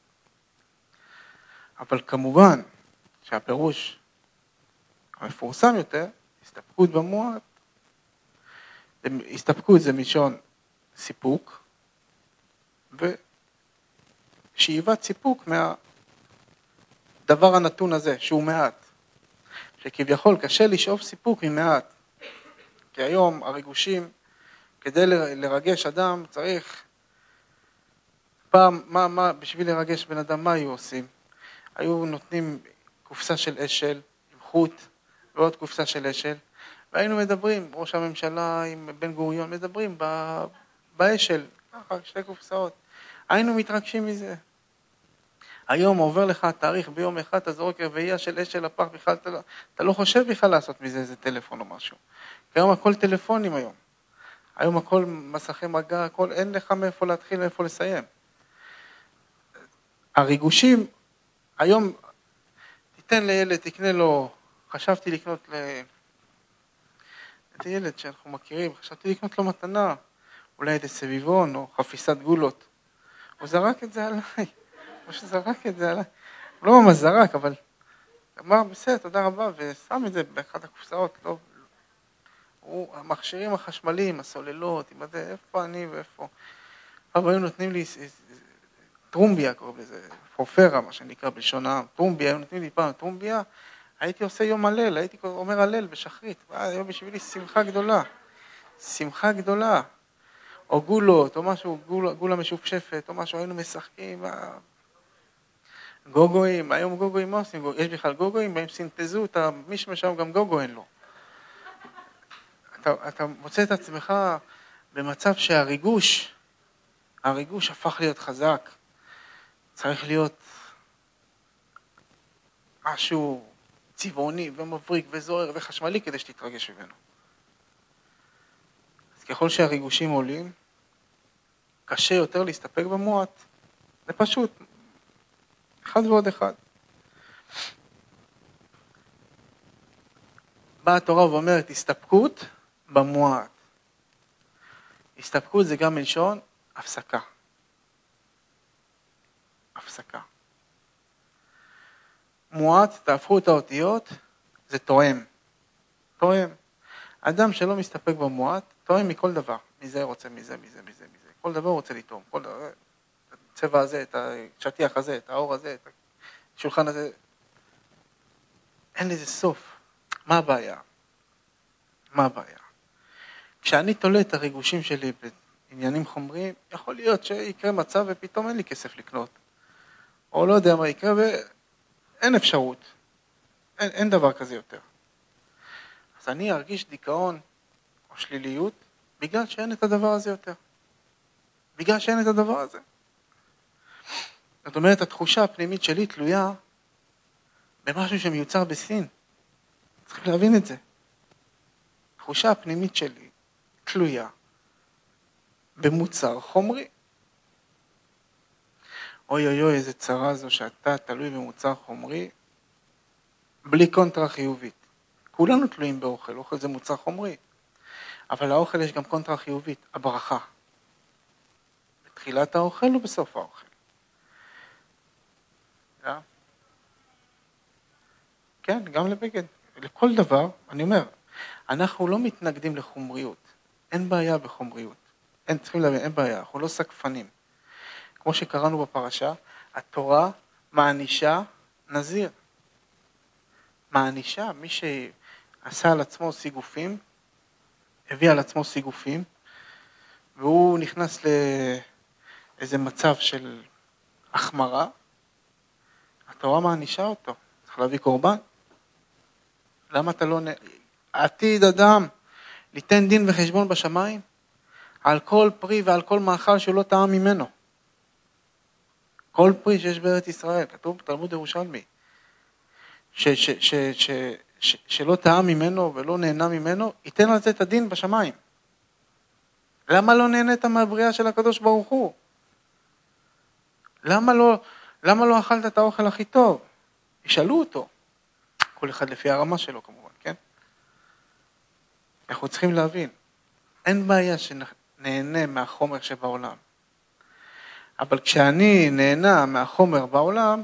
אבל כמובן שהפירוש המפורסם יותר, הסתפקות במועט, הסתפקות זה מלשון סיפוק, ושאיבת סיפוק מהדבר הנתון הזה, שהוא מעט. שכביכול קשה לשאוף סיפוק ממעט. כי היום הריגושים, כדי לרגש אדם, צריך פעם, מה, מה, בשביל לרגש בן אדם, מה היו עושים? היו נותנים קופסה של אשל, עם חוט, ועוד קופסה של אשל, והיינו מדברים, ראש הממשלה עם בן גוריון, מדברים באשל, ככה, שתי קופסאות. היינו מתרגשים מזה. היום עובר לך התאריך ביום אחד, אתה זורק רביעייה של אשל לפח, בכלל אתה לא, אתה לא חושב בכלל לעשות מזה איזה טלפון או משהו. כי היום הכל טלפונים היום. היום הכל מסכי מגע, הכל, אין לך מאיפה להתחיל, מאיפה לסיים. הריגושים, היום תיתן לילד, תקנה לו, חשבתי לקנות ל... את הילד שאנחנו מכירים, חשבתי לקנות לו מתנה, אולי איזה סביבון או חפיסת גולות. הוא זרק את זה עליי, הוא שזרק את זה עליי. הוא לא ממש זרק, אבל אמר בסדר, תודה רבה, ושם את זה באחת הקופסאות, לא... הוא, המכשירים החשמליים, הסוללות, עם הזה, איפה אני ואיפה. אבל היו נותנים לי טרומביה, קוראים לזה, פרופרה, מה שנקרא בלשון העם, טרומביה, היו נותנים לי פעם טרומביה, הייתי עושה יום הלל, הייתי אומר הלל בשחרית, היה בשבילי שמחה גדולה, שמחה גדולה, או גולות, או משהו, גול, גולה משופשפת, או משהו, היינו משחקים, גוגויים, היום גוגויים מה עושים? יש בכלל גוגויים, בהם סינתזו, אתה מישהו משם גם גוגו אין לו. אתה, אתה מוצא את עצמך במצב שהריגוש, הריגוש הפך להיות חזק, צריך להיות משהו צבעוני ומבריק וזוהר וחשמלי כדי שתתרגש ממנו. אז ככל שהריגושים עולים, קשה יותר להסתפק במועט. זה פשוט, אחד ועוד אחד. באה התורה ואומרת, הסתפקות במועט. הסתפקות זה גם מלשון הפסקה. הפסקה. מועט, תהפכו את האותיות, זה תואם. תואם. אדם שלא מסתפק במועט, תואם מכל דבר. מזה רוצה, מזה, מזה, מזה, מזה. כל דבר רוצה לתאום. כל דבר, את הצבע הזה, את השטיח הזה, את האור הזה, את השולחן הזה. אין לזה סוף. מה הבעיה? מה הבעיה? כשאני תולה את הריגושים שלי בעניינים חומריים, יכול להיות שיקרה מצב ופתאום אין לי כסף לקנות. או לא יודע מה יקרה ואין אפשרות. אין, אין דבר כזה יותר. אז אני ארגיש דיכאון או שליליות בגלל שאין את הדבר הזה יותר. בגלל שאין את הדבר הזה. זאת אומרת, התחושה הפנימית שלי תלויה במשהו שמיוצר בסין. צריך להבין את זה. התחושה הפנימית שלי תלויה במוצר חומרי. אוי אוי אוי, איזה צרה זו שאתה תלוי במוצר חומרי, בלי קונטרה חיובית. כולנו תלויים באוכל, אוכל זה מוצר חומרי. אבל האוכל יש גם קונטרה חיובית, הברכה. בתחילת האוכל ובסוף האוכל. Yeah. כן, גם לבגד. לכל דבר, אני אומר, אנחנו לא מתנגדים לחומריות. אין בעיה בחומריות. אין, צריכים להבין, אין בעיה, אנחנו לא סקפנים. כמו שקראנו בפרשה, התורה מענישה נזיר. מענישה, מי שעשה על עצמו סיגופים, הביא על עצמו סיגופים, והוא נכנס לאיזה מצב של החמרה, התורה מענישה אותו, צריך להביא קורבן. למה אתה לא... עתיד אדם ליתן דין וחשבון בשמיים על כל פרי ועל כל מאכל שלא טעם ממנו. כל פרי שיש בארץ ישראל, כתוב בתלמוד ירושלמי, ש, ש, ש, ש, ש, שלא טעם ממנו ולא נהנה ממנו, ייתן על זה את הדין בשמיים. למה לא נהנית מהבריאה של הקדוש ברוך הוא? למה לא, למה לא אכלת את האוכל הכי טוב? ישאלו אותו. כל אחד לפי הרמה שלו כמובן, כן? אנחנו צריכים להבין, אין בעיה שנהנה מהחומר שבעולם. אבל כשאני נהנה מהחומר בעולם,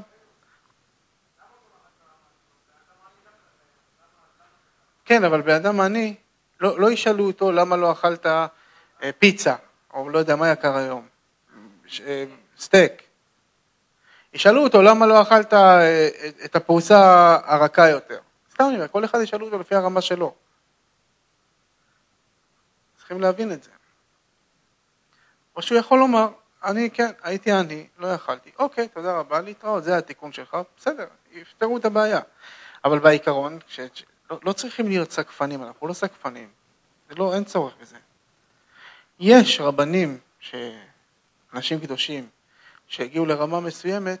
כן, אבל באדם עני, לא, לא ישאלו אותו למה לא אכלת אה, פיצה, או לא יודע מה יקר היום, ש, אה, סטייק. ישאלו אותו למה לא אכלת אה, את הפרוסה הרכה יותר. סתם נראה, כל אחד ישאלו אותו לפי הרמה שלו. צריכים להבין את זה. או שהוא יכול לומר, אני כן, הייתי עני, לא אכלתי. אוקיי, תודה רבה, להתראות, זה התיקון שלך, בסדר, יפתרו את הבעיה. אבל בעיקרון, ש... לא, לא צריכים להיות סקפנים, אנחנו לא סקפנים. זה לא, אין צורך בזה. יש רבנים, ש... אנשים קדושים, שהגיעו לרמה מסוימת,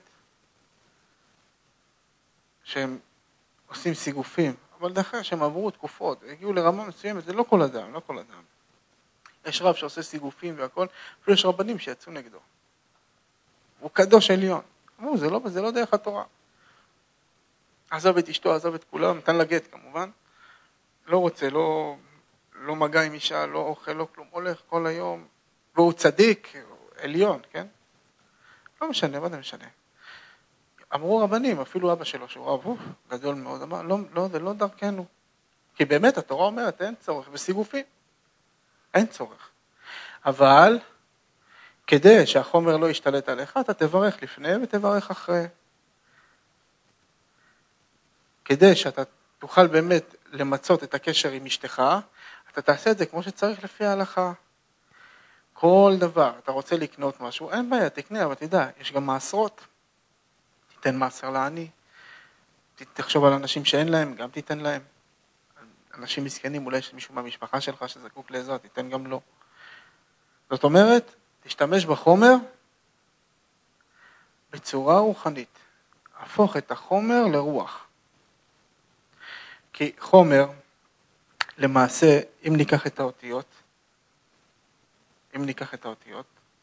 שהם עושים סיגופים, אבל דרך שהם עברו תקופות, הגיעו לרמה מסוימת, זה לא כל אדם, לא כל אדם. יש רב שעושה סיגופים והכל, אפילו יש רבנים שיצאו נגדו. הוא קדוש עליון. אמרו, זה לא, זה לא דרך התורה. עזב את אשתו, עזב את כולם, נתן לה גט כמובן. לא רוצה, לא, לא מגע עם אישה, לא אוכל, לא כלום, הולך כל היום. והוא צדיק, עליון, כן? לא משנה, מה זה משנה? אמרו רבנים, אפילו אבא שלו, שהוא רב, גדול מאוד, אמר, לא, לא, זה לא דרכנו. כי באמת התורה אומרת, אין צורך בסיגופים. אין צורך. אבל, כדי שהחומר לא ישתלט עליך, אתה תברך לפני ותברך אחרי. כדי שאתה תוכל באמת למצות את הקשר עם אשתך, אתה תעשה את זה כמו שצריך לפי ההלכה. כל דבר, אתה רוצה לקנות משהו, אין בעיה, תקנה, אבל תדע, יש גם מעשרות. תיתן מעשר לעני, תחשוב על אנשים שאין להם, גם תיתן להם. אנשים מסכנים, אולי יש מישהו מהמשפחה שלך שזקוק לעזרה, תיתן גם לו. זאת אומרת, תשתמש בחומר בצורה רוחנית. הפוך את החומר לרוח. כי חומר, למעשה, אם ניקח את האותיות, אם ניקח את האותיות,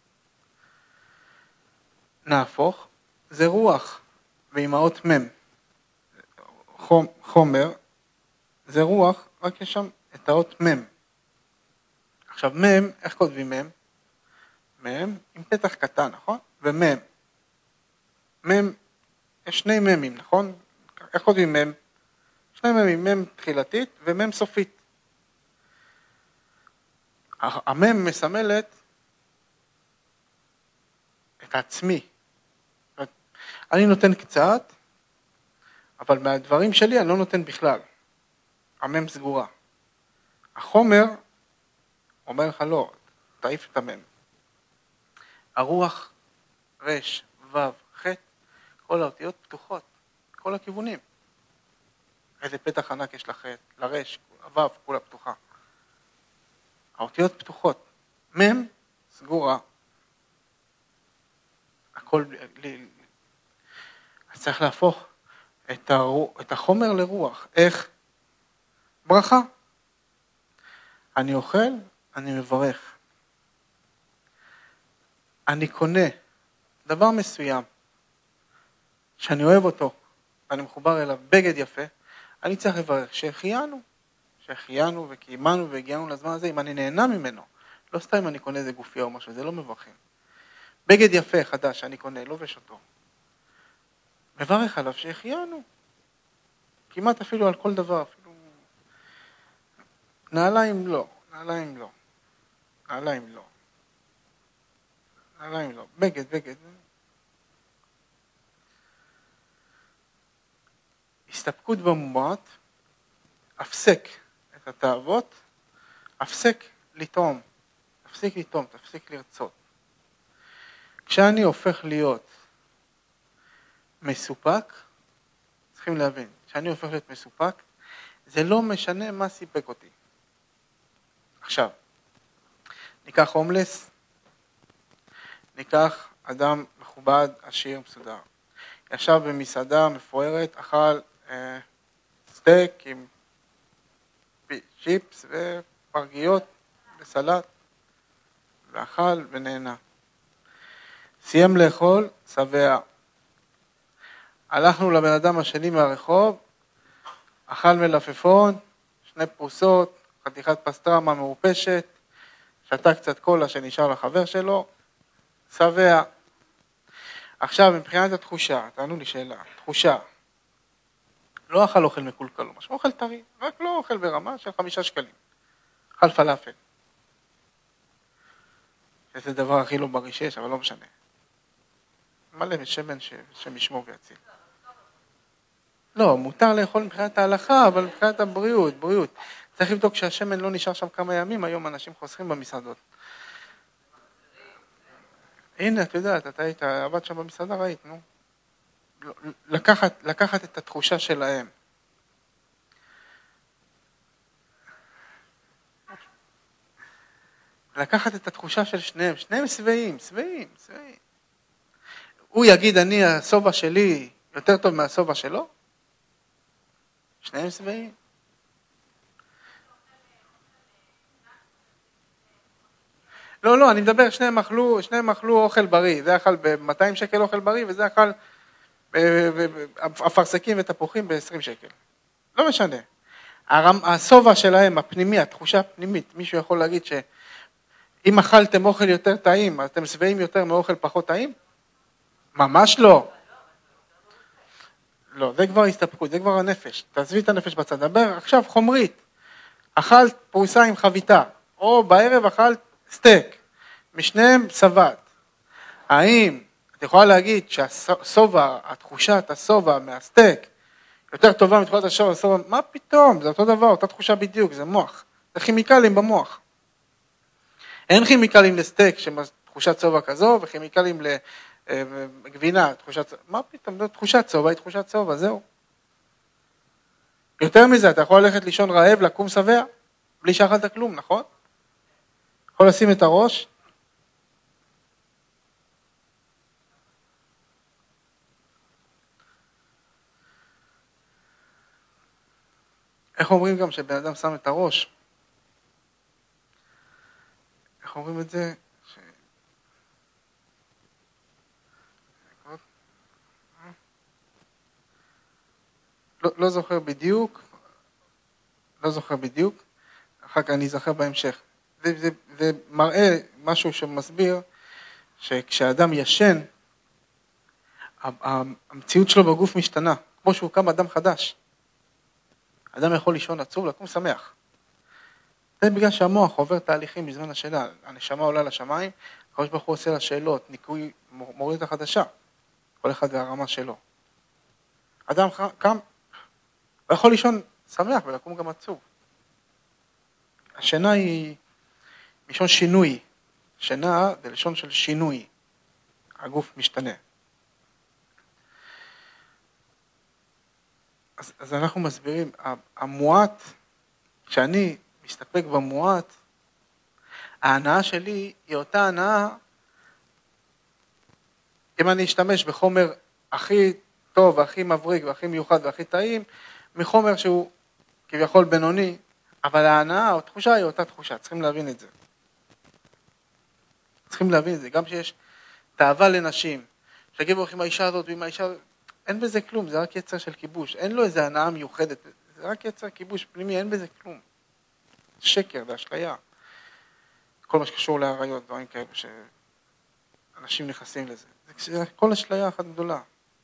נהפוך, זה רוח, ועם האות מם. חומר, זה רוח, רק יש שם את האות מם. עכשיו מם, איך כותבים מם? מם עם פתח קטן, נכון? ומם. מם, יש שני ממים, נכון? איך כותבים מם? שני ממים, מם תחילתית ומם סופית. המם מסמלת את עצמי. אני נותן קצת, אבל מהדברים שלי אני לא נותן בכלל. המם סגורה. החומר אומר לך לא, תעיף את המם. הרוח, רש, וו, חט, כל האותיות פתוחות, כל הכיוונים. איזה פתח ענק יש לחט, לרש, וו, כולה פתוחה. האותיות פתוחות. מם, סגורה. הכל, אז צריך להפוך את, הרוח, את החומר לרוח. איך? ברכה. אני אוכל, אני מברך. אני קונה דבר מסוים שאני אוהב אותו, ואני מחובר אליו בגד יפה, אני צריך לברך שהחיינו, שהחיינו וקיימנו והגיענו לזמן הזה, אם אני נהנה ממנו. לא סתם אם אני קונה איזה גופיה או משהו, זה לא מברכים. בגד יפה חדש שאני קונה, לובש אותו. מברך עליו שהחיינו. כמעט אפילו על כל דבר, אפילו... נעליים לא, נעליים לא, נעליים לא. נעליים לא, בגד, בגד. הסתפקות במועט, הפסק את התאוות, הפסק לטעום, תפסיק לטעום, תפסיק לרצות. כשאני הופך להיות מסופק, צריכים להבין, כשאני הופך להיות מסופק, זה לא משנה מה סיפק אותי. עכשיו, ניקח הומלס, ניקח אדם מכובד, עשיר, מסודר. ישב במסעדה מפוארת, אכל אה, סטייק עם צ'יפס ופרגיות וסלט, ואכל ונהנה. סיים לאכול, שבע. הלכנו לבן אדם השני מהרחוב, אכל מלפפון, שני פרוסות, חתיכת פסטרמה מעופשת, שתה קצת קולה שנשאר לחבר שלו, שבע. עכשיו, מבחינת התחושה, תענו לי שאלה, תחושה, לא אכל אוכל מקולקל, משהו אוכל טרי, רק לא אוכל ברמה של חמישה שקלים. אכל פלאפל. זה דבר הכי לא בריא שיש, אבל לא משנה. מלא בשמן שמשמור ויציל. לא, מותר לאכול מבחינת ההלכה, אבל מבחינת הבריאות, בריאות. צריך לבדוק שהשמן לא נשאר שם כמה ימים, היום אנשים חוסכים במסעדות. הנה, את יודעת, אתה היית, עבד שם במסעדה, ראית, נו. לקחת, לקחת את התחושה שלהם. לקחת את התחושה של שניהם, שניהם שבעים, שבעים, שבעים. הוא יגיד, אני, הסובה שלי יותר טוב מהסובה שלו? שניהם שבעים. לא, לא, אני מדבר, שניהם אכלו, שניהם אכלו אוכל בריא. זה אכל ב-מאתיים שקל אוכל בריא, וזה אכל אפרסקים ותפוחים ב-עשרים שקל. לא משנה. הסובה שלהם, הפנימי, התחושה הפנימית, מישהו יכול להגיד שאם אכלתם אוכל יותר טעים, אתם שבעים יותר מאוכל פחות טעים? ממש לא. לא, זה כבר הסתפקות, זה כבר הנפש. תעזבי את הנפש בצד. דבר עכשיו חומרית. אכלת פרוסה עם חביתה, או בערב אכלת סטייק. משניהם סבת. האם את יכולה להגיד שהסובה, התחושת הסובה מהסטייק, יותר טובה מתחושת הסובה, מה פתאום? זה אותו דבר, אותה תחושה בדיוק, זה מוח. זה כימיקלים במוח. אין כימיקלים לסטייק שתחושת סובה כזו, וכימיקלים לגבינה, תחושת סובה. מה פתאום? תחושת סובה היא תחושת סובה, זהו. יותר מזה, אתה יכול ללכת לישון רעב, לקום שבע, בלי שאכלת כלום, נכון? יכול לשים את הראש. איך אומרים גם שבן אדם שם את הראש? איך אומרים את זה? ש... לא, לא זוכר בדיוק, לא זוכר בדיוק, אחר כך אני זוכר בהמשך. זה, זה, זה מראה משהו שמסביר שכשאדם ישן, המציאות שלו בגוף משתנה, כמו שהוא קם אדם חדש. אדם יכול לישון עצוב, לקום שמח. זה בגלל שהמוח עובר תהליכים בזמן השאלה, הנשמה עולה לשמיים, הקדוש ברוך הוא עושה לה שאלות, ניקוי מוריד החדשה, כל אחד והרמה שלו. אדם קם, הוא יכול לישון שמח ולקום גם עצוב. השינה היא לשון שינוי, שינה זה לשון של שינוי, הגוף משתנה. אז, אז אנחנו מסבירים, המועט, כשאני מסתפק במועט, ההנאה שלי היא אותה הנאה, אם אני אשתמש בחומר הכי טוב, והכי מבריק, והכי מיוחד, והכי טעים, מחומר שהוא כביכול בינוני, אבל ההנאה או התחושה היא אותה תחושה, צריכים להבין את זה. צריכים להבין את זה, גם שיש תאווה לנשים, שגבר הולכים האישה הזאת ועם האישה הזאת, אין בזה כלום, זה רק יצר של כיבוש, אין לו איזה הנאה מיוחדת, זה רק יצר כיבוש פנימי, אין בזה כלום. שקר ואשליה. כל מה שקשור להריות, דברים כאלה שאנשים נכנסים לזה. זה כל אשליה אחת גדולה.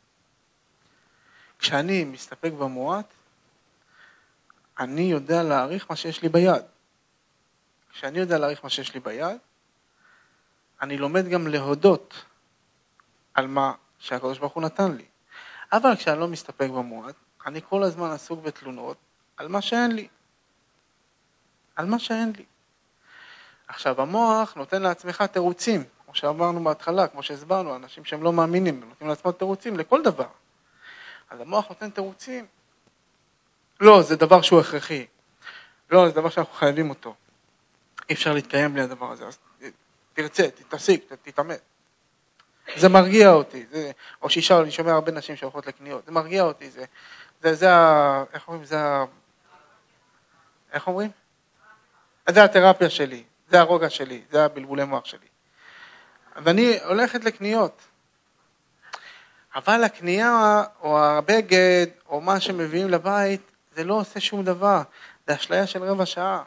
כשאני מסתפק במועט, אני יודע להעריך מה שיש לי ביד. כשאני יודע להעריך מה שיש לי ביד, אני לומד גם להודות על מה שהקדוש ברוך הוא נתן לי. אבל כשאני לא מסתפק במועט, אני כל הזמן עסוק בתלונות על מה שאין לי. על מה שאין לי. עכשיו, המוח נותן לעצמך תירוצים, כמו שאמרנו בהתחלה, כמו שהסברנו, אנשים שהם לא מאמינים, נותנים לעצמם תירוצים לכל דבר. אז המוח נותן תירוצים. לא, זה דבר שהוא הכרחי. לא, זה דבר שאנחנו חייבים אותו. אי אפשר להתקיים בלי הדבר הזה. אז תרצה, תתעסיק, תתאמץ. זה מרגיע אותי. זה, או שישה, אני שומע הרבה נשים שהולכות לקניות. זה מרגיע אותי. זה, זה, זה ה... איך אומרים? זה ה... איך אומרים? זה התרפיה שלי. זה הרוגע שלי. זה הבלבולי מוח שלי. ואני הולכת לקניות. אבל הקנייה, או הבגד, או מה שמביאים לבית, זה לא עושה שום דבר. זה אשליה של רבע שעה.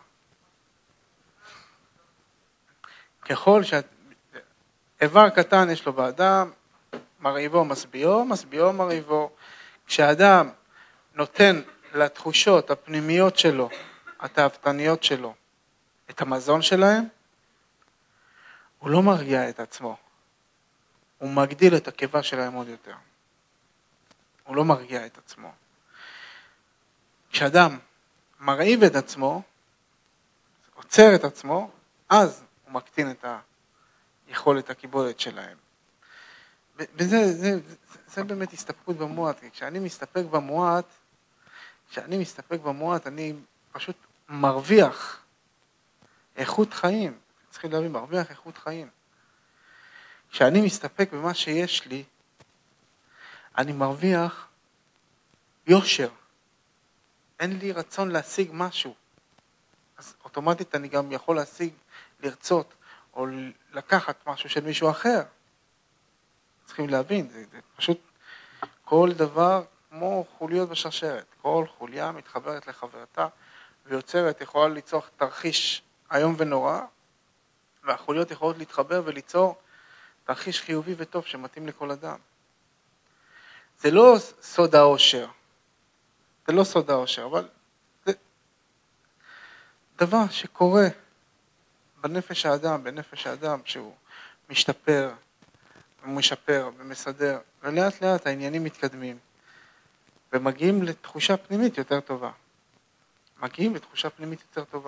ככל שאיבר קטן יש לו באדם, מרעיבו מסביעו, מסביעו מרעיבו. כשאדם נותן לתחושות הפנימיות שלו, התאוותניות שלו, את המזון שלהם, הוא לא מרגיע את עצמו. הוא מגדיל את הקיבה שלהם עוד יותר. הוא לא מרגיע את עצמו. כשאדם מרעיב את עצמו, עוצר את עצמו, אז הוא מקטין את היכולת הקיבולת שלהם. וזה זה, זה, זה באמת הסתפקות במועט. כשאני מסתפק במועט, כשאני מסתפק במועט, אני פשוט מרוויח איכות חיים. צריכים להבין, מרוויח איכות חיים. כשאני מסתפק במה שיש לי, אני מרוויח יושר. אין לי רצון להשיג משהו. אז אוטומטית אני גם יכול להשיג, לרצות, או לקחת משהו של מישהו אחר. צריכים להבין, זה, זה פשוט כל דבר כמו חוליות בשרשרת. כל חוליה מתחברת לחברתה, ויוצרת, יכולה ליצור תרחיש היום ונורא, והחוליות יכולות להתחבר וליצור תרחיש חיובי וטוב שמתאים לכל אדם. זה לא סוד האושר. זה לא סוד האושר, אבל זה דבר שקורה בנפש האדם, בנפש האדם שהוא משתפר ומשפר ומסדר, ולאט לאט העניינים מתקדמים, ומגיעים לתחושה פנימית יותר טובה. מגיעים לתחושה פנימית יותר טובה.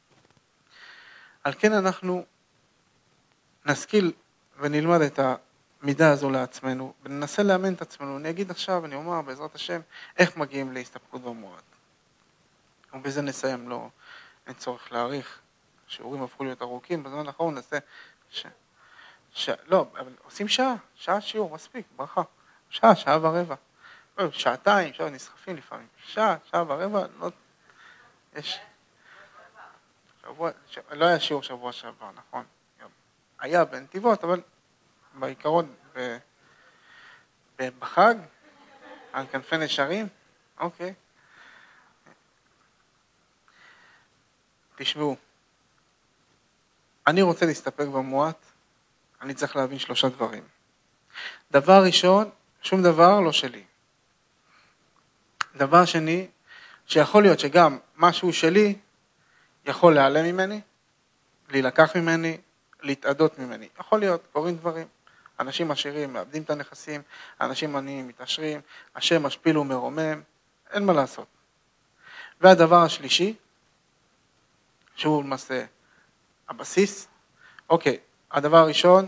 על כן אנחנו נשכיל ונלמד את המידה הזו לעצמנו, וננסה לאמן את עצמנו. אני אגיד עכשיו, אני אומר בעזרת השם, איך מגיעים להסתפקות במועט. ובזה נסיים, לא, אין צורך להאריך. שיעורים הפכו להיות ארוכים, בזמן האחרון נעשה, ש... ש... לא, אבל עושים שעה, שעה שיעור, מספיק, ברכה. שעה, שעה ורבע. שעתיים, שעה נסחפים לפעמים. שעה, שעה ורבע, לא... יש... שבוע... ש... לא היה שיעור שבוע שעבר, נכון. היה בנתיבות, אבל בעיקרון ב... בחג, על כנפי נשרים, אוקיי. תשמעו, אני רוצה להסתפק במועט, אני צריך להבין שלושה דברים. דבר ראשון, שום דבר לא שלי. דבר שני, שיכול להיות שגם משהו שלי יכול להיעלם ממני, להילקח ממני, להתעדות ממני. יכול להיות, קוראים דברים. אנשים עשירים מאבדים את הנכסים, אנשים עניים מתעשרים, השם משפיל ומרומם, אין מה לעשות. והדבר השלישי, שהוא למעשה הבסיס, אוקיי, הדבר הראשון,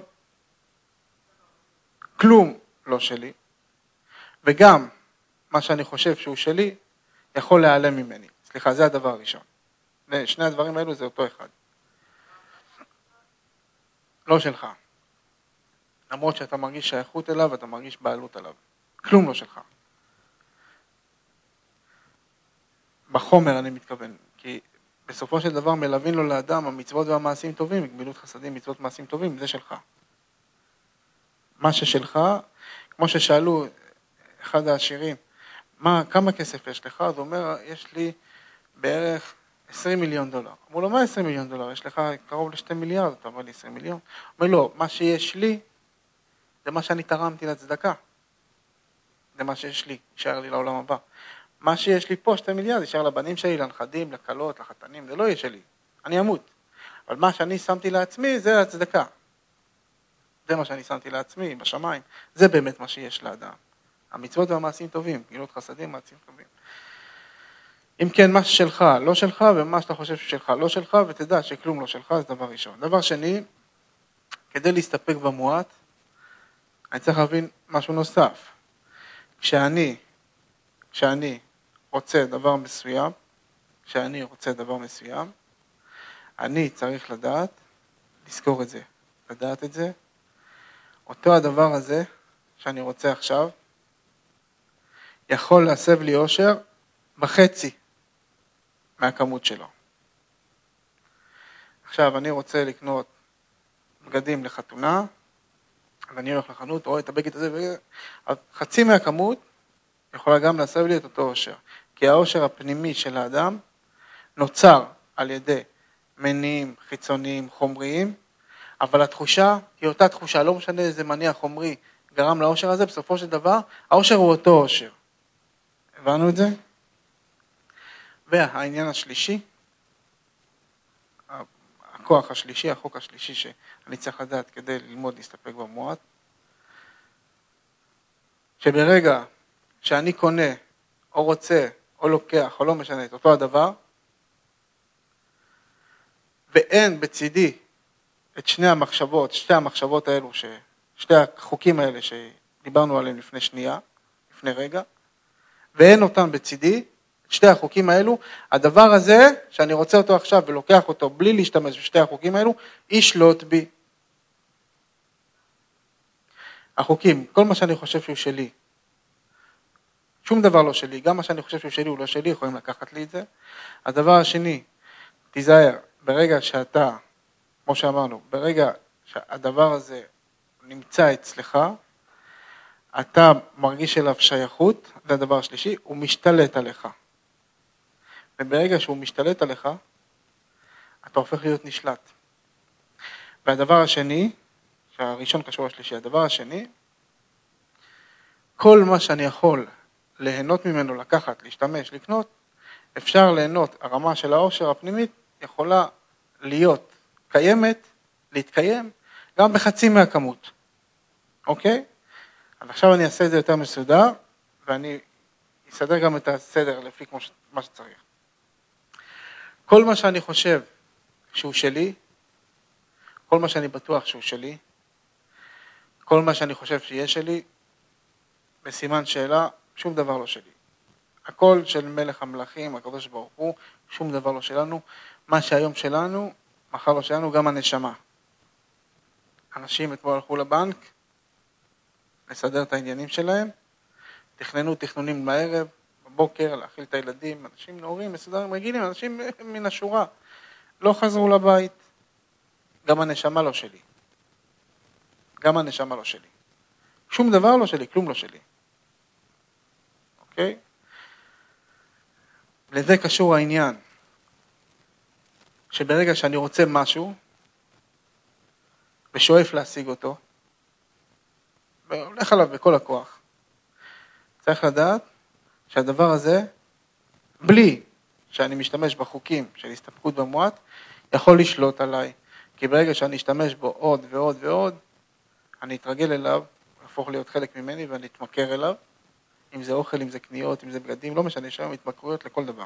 כלום לא שלי, וגם מה שאני חושב שהוא שלי, יכול להיעלם ממני. סליחה, זה הדבר הראשון. שני הדברים האלו זה אותו אחד. לא שלך. למרות שאתה מרגיש שייכות אליו, אתה מרגיש בעלות עליו. כלום לא שלך. בחומר אני מתכוון, כי בסופו של דבר מלווין לו לאדם המצוות והמעשים טובים, גמילות חסדים, מצוות מעשים טובים, זה שלך. מה ששלך, כמו ששאלו אחד העשירים, מה, כמה כסף יש לך? אז הוא אומר, יש לי בערך עשרים מיליון דולר. אמרו לו, מה עשרים מיליון דולר? יש לך קרוב לשתי מיליארד, אתה אומר לי עשרים מיליון. הוא אומר לו, מה שיש לי, זה מה שאני תרמתי לצדקה. זה מה שיש לי, יישאר לי לעולם הבא. מה שיש לי פה, שתי מיליארד, יישאר לבנים שלי, לנכדים, לקלות, לחתנים, זה לא יהיה שלי. אני אמות. אבל מה שאני שמתי לעצמי, זה הצדקה. זה מה שאני שמתי לעצמי, בשמיים. זה באמת מה שיש לאדם. המצוות והמעשים טובים, גמילות חסדים, מעשים טובים. אם כן, מה ששלך לא שלך, ומה שאתה חושב ששלך לא שלך, ותדע שכלום לא שלך, זה דבר ראשון. דבר שני, כדי להסתפק במועט, אני צריך להבין משהו נוסף. כשאני, כשאני רוצה דבר מסוים, כשאני רוצה דבר מסוים, אני צריך לדעת, לזכור את זה, לדעת את זה, אותו הדבר הזה שאני רוצה עכשיו, יכול להסב לי אושר בחצי מהכמות שלו. עכשיו אני רוצה לקנות בגדים לחתונה, ואני הולך לחנות, רואה את הבגד הזה, חצי מהכמות יכולה גם להסב לי את אותו אושר. כי האושר הפנימי של האדם נוצר על ידי מניעים חיצוניים, חומריים, אבל התחושה היא אותה תחושה, לא משנה איזה מניע חומרי גרם לאושר הזה, בסופו של דבר, האושר הוא אותו אושר. הבנו את זה? והעניין השלישי, הכוח השלישי, החוק השלישי שאני צריך לדעת כדי ללמוד להסתפק במועט, שברגע שאני קונה או רוצה או לוקח או לא משנה את אותו הדבר, ואין בצידי את שני המחשבות, שתי המחשבות האלו, ש... שתי החוקים האלה שדיברנו עליהם לפני שנייה, לפני רגע, ואין אותם בצידי, את שתי החוקים האלו, הדבר הזה שאני רוצה אותו עכשיו ולוקח אותו בלי להשתמש בשתי החוקים האלו, ישלוט בי. החוקים, כל מה שאני חושב שהוא שלי, שום דבר לא שלי, גם מה שאני חושב שהוא שלי הוא לא שלי, יכולים לקחת לי את זה. הדבר השני, תיזהר, ברגע שאתה, כמו שאמרנו, ברגע שהדבר הזה נמצא אצלך, אתה מרגיש אליו שייכות, זה הדבר השלישי, הוא משתלט עליך. וברגע שהוא משתלט עליך, אתה הופך להיות נשלט. והדבר השני, שהראשון קשור לשלישי, הדבר השני, כל מה שאני יכול ליהנות ממנו, לקחת, להשתמש, לקנות, אפשר ליהנות, הרמה של העושר הפנימית יכולה להיות קיימת, להתקיים, גם בחצי מהכמות. אוקיי? אז עכשיו אני אעשה את זה יותר מסודר, ואני אסדר גם את הסדר לפי כמו ש... מה שצריך. כל מה שאני חושב שהוא שלי, כל מה שאני בטוח שהוא שלי, כל מה שאני חושב שיש שלי, בסימן שאלה, שום דבר לא שלי. הכל של מלך המלכים, הקדוש ברוך הוא, שום דבר לא שלנו. מה שהיום שלנו, מחר לא שלנו, גם הנשמה. אנשים אתמול הלכו לבנק, לסדר את העניינים שלהם, תכננו תכנונים בערב, בבוקר, להאכיל את הילדים, אנשים נאורים, מסודרים, רגילים, אנשים מן השורה. לא חזרו לבית, גם הנשמה לא שלי. גם הנשמה לא שלי. שום דבר לא שלי, כלום לא שלי. אוקיי? לזה קשור העניין, שברגע שאני רוצה משהו, ושואף להשיג אותו, והולך עליו בכל הכוח, צריך לדעת שהדבר הזה, בלי שאני משתמש בחוקים של הסתפקות במועט, יכול לשלוט עליי. כי ברגע שאני אשתמש בו עוד ועוד ועוד, אני אתרגל אליו, יהפוך להיות חלק ממני ואני אתמכר אליו, אם זה אוכל, אם זה קניות, אם זה בגדים, לא משנה, יש היום התמכרויות לכל דבר.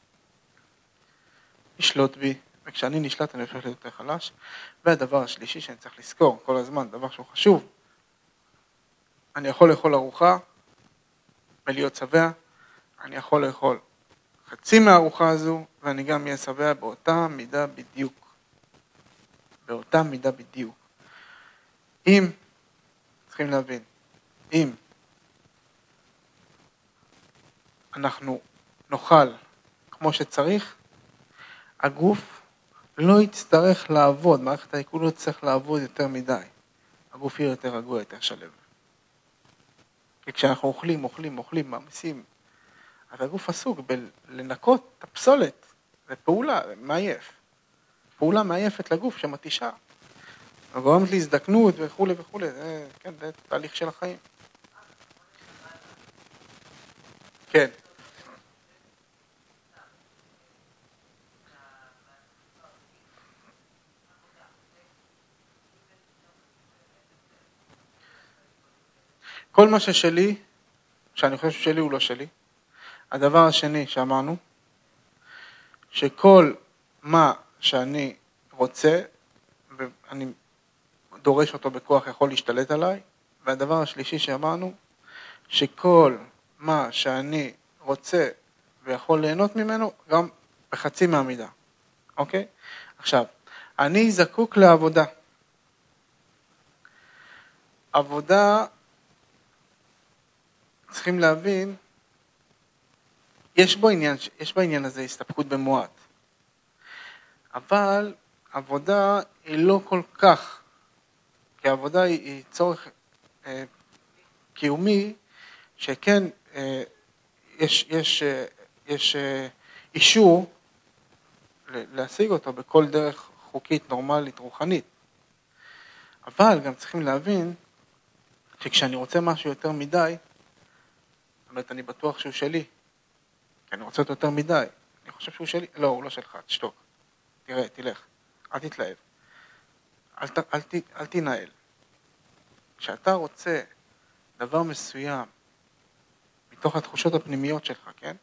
ישלוט בי, וכשאני נשלט אני הופך להיות יותר חלש. והדבר השלישי שאני צריך לזכור כל הזמן, דבר שהוא חשוב, אני יכול לאכול ארוחה ולהיות שבע, אני יכול לאכול חצי מהארוחה הזו, ואני גם אהיה שבע באותה מידה בדיוק. באותה מידה בדיוק. אם, צריכים להבין, אם אנחנו נאכל כמו שצריך, הגוף לא יצטרך לעבוד, מערכת העיכול לא יצטרך לעבוד יותר מדי. הגוף יהיה יותר רגוע, יותר שלב. כי כשאנחנו אוכלים, אוכלים, אוכלים, מעמיסים, אז הגוף עסוק בלנקות את הפסולת. זה פעולה, מעייף. פעולה מעייפת לגוף שמתישה. וגורמת להזדקנות וכו' וכו'. זה, כן, זה תהליך של החיים. כן. כל מה ששלי, כשאני חושב שלי הוא לא שלי. הדבר השני שאמרנו, שכל מה שאני רוצה, ואני דורש אותו בכוח, יכול להשתלט עליי. והדבר השלישי שאמרנו, שכל מה שאני רוצה ויכול ליהנות ממנו, גם בחצי מהמידה. אוקיי? עכשיו, אני זקוק לעבודה. עבודה, צריכים להבין, יש בו עניין, יש בעניין הזה הסתפקות במועט. אבל עבודה היא לא כל כך, כי העבודה היא, היא צורך אה, קיומי, שכן אה, יש, יש, אה, יש אה, אישור להשיג אותו בכל דרך חוקית, נורמלית, רוחנית. אבל גם צריכים להבין שכשאני רוצה משהו יותר מדי, זאת אומרת, אני בטוח שהוא שלי, כי אני רוצה אותו יותר מדי. אני חושב שהוא שלי, לא, הוא לא שלך, תשתוק. תראה, תלך, אל תתלהב. אל, ת, אל, ת, אל תנהל. כשאתה רוצה דבר מסוים, מתוך התחושות הפנימיות שלך, כן?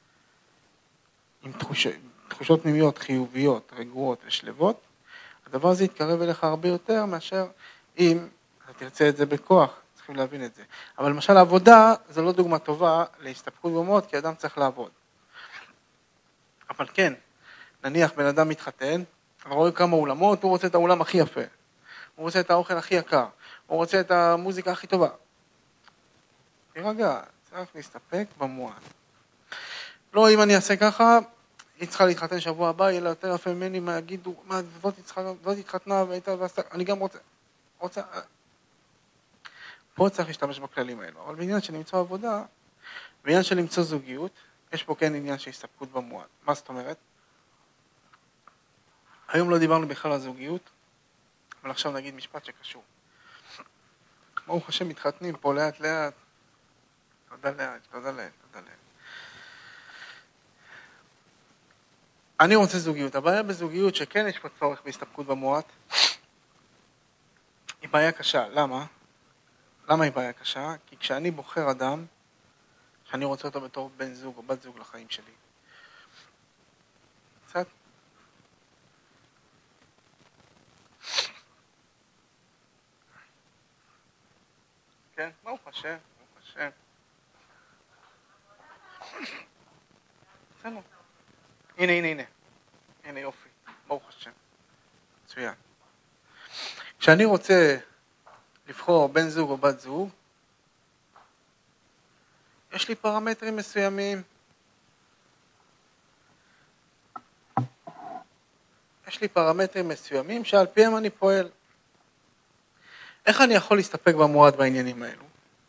עם תחוש, תחושות פנימיות חיוביות, רגועות ושלבות, הדבר הזה יתקרב אליך הרבה יותר מאשר אם אתה תרצה את זה בכוח, צריכים להבין את זה. אבל למשל העבודה זו לא דוגמה טובה להסתפקות במועט, כי אדם צריך לעבוד. אבל כן, נניח בן אדם מתחתן, רואה כמה אולמות, הוא רוצה את האולם הכי יפה, הוא רוצה את האוכל הכי יקר, הוא רוצה את המוזיקה הכי טובה. תרגע, צריך להסתפק במועט. לא, אם אני אעשה ככה, היא צריכה להתחתן שבוע הבא, יהיה לה יותר יפה ממני, מה יגידו, מה, זאת התחתנה, והייתה, ועשתה, אני גם רוצה, רוצה, פה צריך להשתמש בכללים האלו, אבל בעניין של למצוא עבודה, בעניין של למצוא זוגיות, יש פה כן עניין של הסתפקות במועט. מה זאת אומרת? היום לא דיברנו בכלל על זוגיות, אבל עכשיו נגיד משפט שקשור. ברוך השם מתחתנים פה לאט לאט, תודה לאט, תודה לאט, תודה לאט. אני רוצה זוגיות. הבעיה בזוגיות שכן יש פה צורך בהסתפקות במועט, היא בעיה קשה. למה? למה היא בעיה קשה? כי כשאני בוחר אדם, שאני רוצה אותו בתור בן זוג או בת זוג לחיים שלי, קצת? כן? ברוך השם, ברוך השם. בסדר. הנה, הנה, הנה. הנה יופי. ברוך השם. מצוין. כשאני רוצה לבחור בן זוג או בת זוג, יש לי פרמטרים מסוימים. יש לי פרמטרים מסוימים שעל פיהם אני פועל. איך אני יכול להסתפק במועט בעניינים האלו?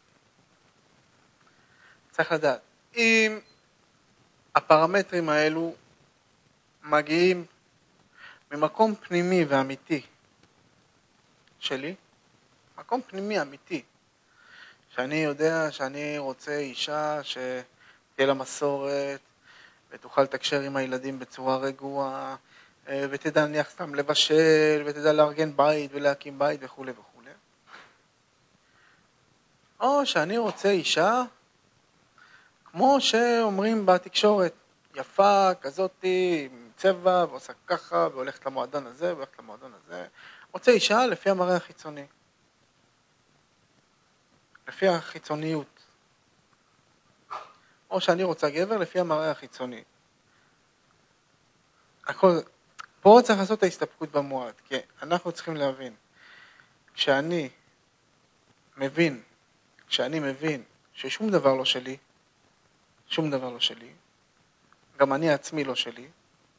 צריך לדעת. אם הפרמטרים האלו מגיעים ממקום פנימי ואמיתי שלי, מקום פנימי אמיתי, שאני יודע שאני רוצה אישה שתהיה לה מסורת, ותוכל לתקשר עם הילדים בצורה רגועה, ותדע נניח סתם לבשל, ותדע לארגן בית ולהקים בית וכו' וכו'. או שאני רוצה אישה, כמו שאומרים בתקשורת, יפה, כזאת, עם צבע, ועושה ככה, והולכת למועדון הזה, והולכת למועדון הזה. רוצה אישה לפי המראה החיצוני. לפי החיצוניות. או שאני רוצה גבר לפי המראה החיצוני. הכל, פה צריך לעשות את ההסתפקות במועט, כי אנחנו צריכים להבין, כשאני מבין, כשאני מבין ששום דבר לא שלי, שום דבר לא שלי, גם אני עצמי לא שלי,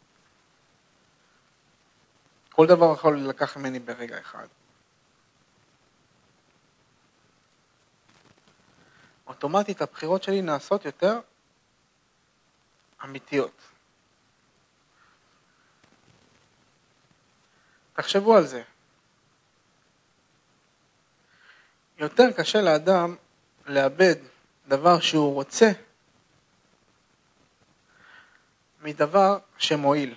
כל דבר יכול לקח ממני ברגע אחד. אוטומטית הבחירות שלי נעשות יותר אמיתיות. תחשבו על זה. יותר קשה לאדם לאבד דבר שהוא רוצה מדבר שמועיל.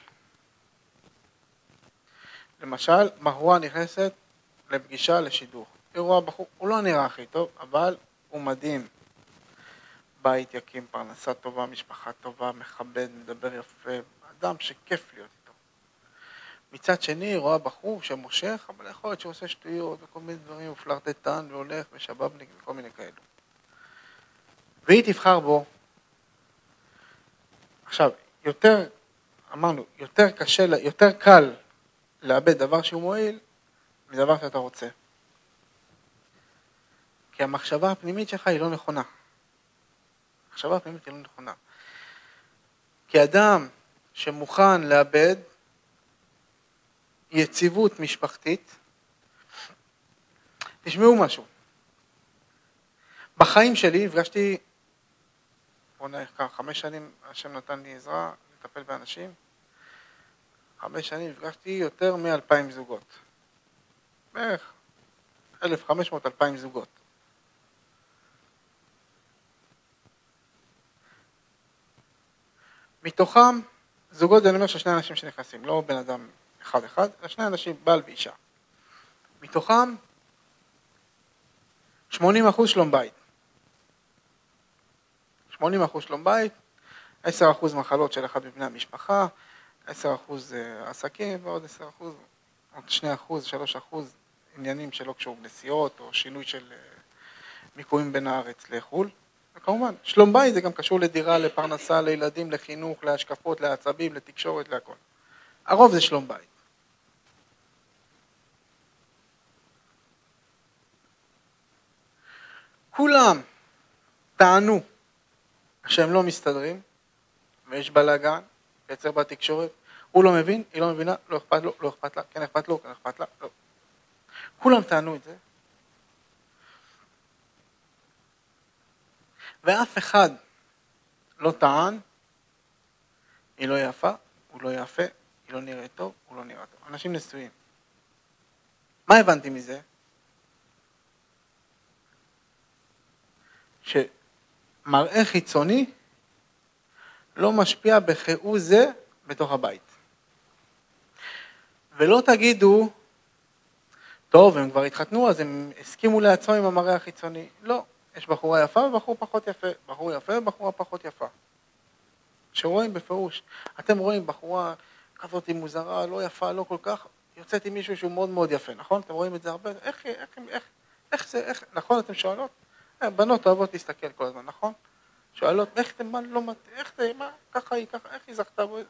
למשל, בחורה נכנסת לפגישה לשידוך. היא רואה בחור, הוא לא נראה הכי טוב, אבל הוא מדהים. בית יקים, פרנסה טובה, משפחה טובה, מכבד, מדבר יפה, אדם שכיף להיות איתו. מצד שני, רואה בחור שמושך, אבל יכול להיות שהוא עושה שטויות וכל מיני דברים, הוא פלרטטן והולך ושבבניק וכל מיני כאלו. והיא תבחר בו. עכשיו, יותר, אמרנו, יותר קשה, יותר קל לאבד דבר שהוא מועיל, מדבר שאתה רוצה. כי המחשבה הפנימית שלך היא לא נכונה. המחשבה הפנימית היא לא נכונה. כי אדם שמוכן לאבד יציבות משפחתית, תשמעו משהו. בחיים שלי הפגשתי, בוא נראה כך, חמש שנים השם נתן לי עזרה לטפל באנשים, חמש שנים הפגשתי יותר מאלפיים זוגות. בערך אלף וחמש מאות אלפיים זוגות. מתוכם, זוגות זה אני אומר ששני אנשים שנכנסים, לא בן אדם אחד אחד, אלא שני אנשים, בעל ואישה. מתוכם, שמונים אחוז שלום בית. שמונים אחוז שלום בית, עשרה אחוז מחלות של אחד מבני המשפחה, עשרה אחוז עסקים ועוד עשרה אחוז, עוד שני אחוז, שלושה אחוז עניינים שלא קשור בנסיעות או שינוי של מיקויים בין הארץ לחול. וכמובן, שלום בית זה גם קשור לדירה, לפרנסה, לילדים, לחינוך, להשקפות, לעצבים, לתקשורת, להכל. הרוב זה שלום בית. כולם טענו שהם לא מסתדרים, ויש בלגן, יצר בתקשורת, הוא לא מבין, היא לא מבינה, לא אכפת לו, לא אכפת לה, כן אכפת לו, כן אכפת לה, לא. כולם טענו את זה. ואף אחד לא טען, היא לא יפה, הוא לא יפה, היא לא נראית טוב, הוא לא נראה טוב. אנשים נשואים. מה הבנתי מזה? שמראה חיצוני לא משפיע בכאו זה בתוך הבית. ולא תגידו, טוב, הם כבר התחתנו, אז הם הסכימו לעצמם עם המראה החיצוני. לא, יש בחורה יפה ובחור פחות יפה, בחור יפה ובחורה פחות יפה. שרואים בפירוש, אתם רואים בחורה כזאת היא מוזרה, לא יפה, לא כל כך, יוצאת עם מישהו שהוא מאוד מאוד יפה, נכון? אתם רואים את זה הרבה, איך, איך, איך, איך זה, איך, נכון, אתם שואלות? בנות אוהבות להסתכל כל הזמן, נכון? שואלות, איך אתם, מה, לא, איך זה, מה, ככה היא, ככה, איך היא זכתה בו?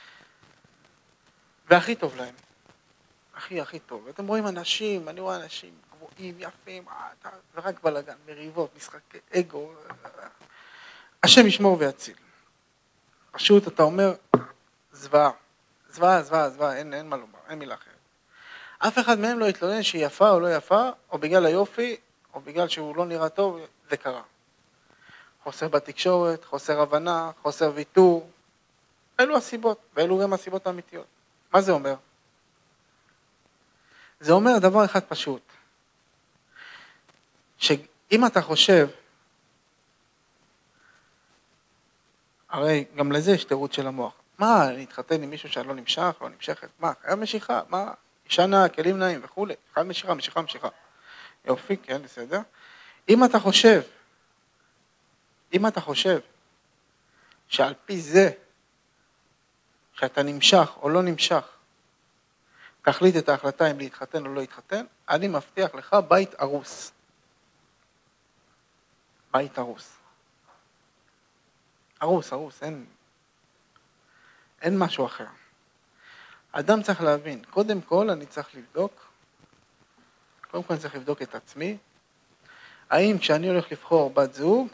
והכי טוב להם. הכי, הכי טוב. ואתם רואים אנשים, אני רואה אנשים גבוהים, יפים, ורק בלגן, מריבות, משחקי אגו. השם ישמור ויציל. פשוט אתה אומר, זוועה. זוועה, זוועה, זוועה, אין, אין מה לומר, אין מילה אחרת. אף אחד מהם לא יתלונן שהיא יפה או לא יפה, או בגלל היופי, או בגלל שהוא לא נראה טוב, זה קרה. חוסר בתקשורת, חוסר הבנה, חוסר ויתור. אלו הסיבות, ואלו גם הסיבות האמיתיות. מה זה אומר? זה אומר דבר אחד פשוט. שאם אתה חושב, הרי גם לזה יש תירוץ של המוח. מה, אני אתחתן עם מישהו שאני לא נמשך, לא נמשכת? מה, חייב משיכה? מה, אישה נאה, כלים נאים וכו'. חייב משיכה, משיכה, משיכה. יופי, כן, בסדר. אם אתה חושב, אם אתה חושב, שעל פי זה, שאתה נמשך או לא נמשך, תחליט את ההחלטה אם להתחתן או לא להתחתן, אני מבטיח לך בית ארוס. בית ארוס. ארוס, ארוס, אין, אין משהו אחר. אדם צריך להבין, קודם כל אני צריך לבדוק, קודם כל אני צריך לבדוק את עצמי, האם כשאני הולך לבחור בת זוג,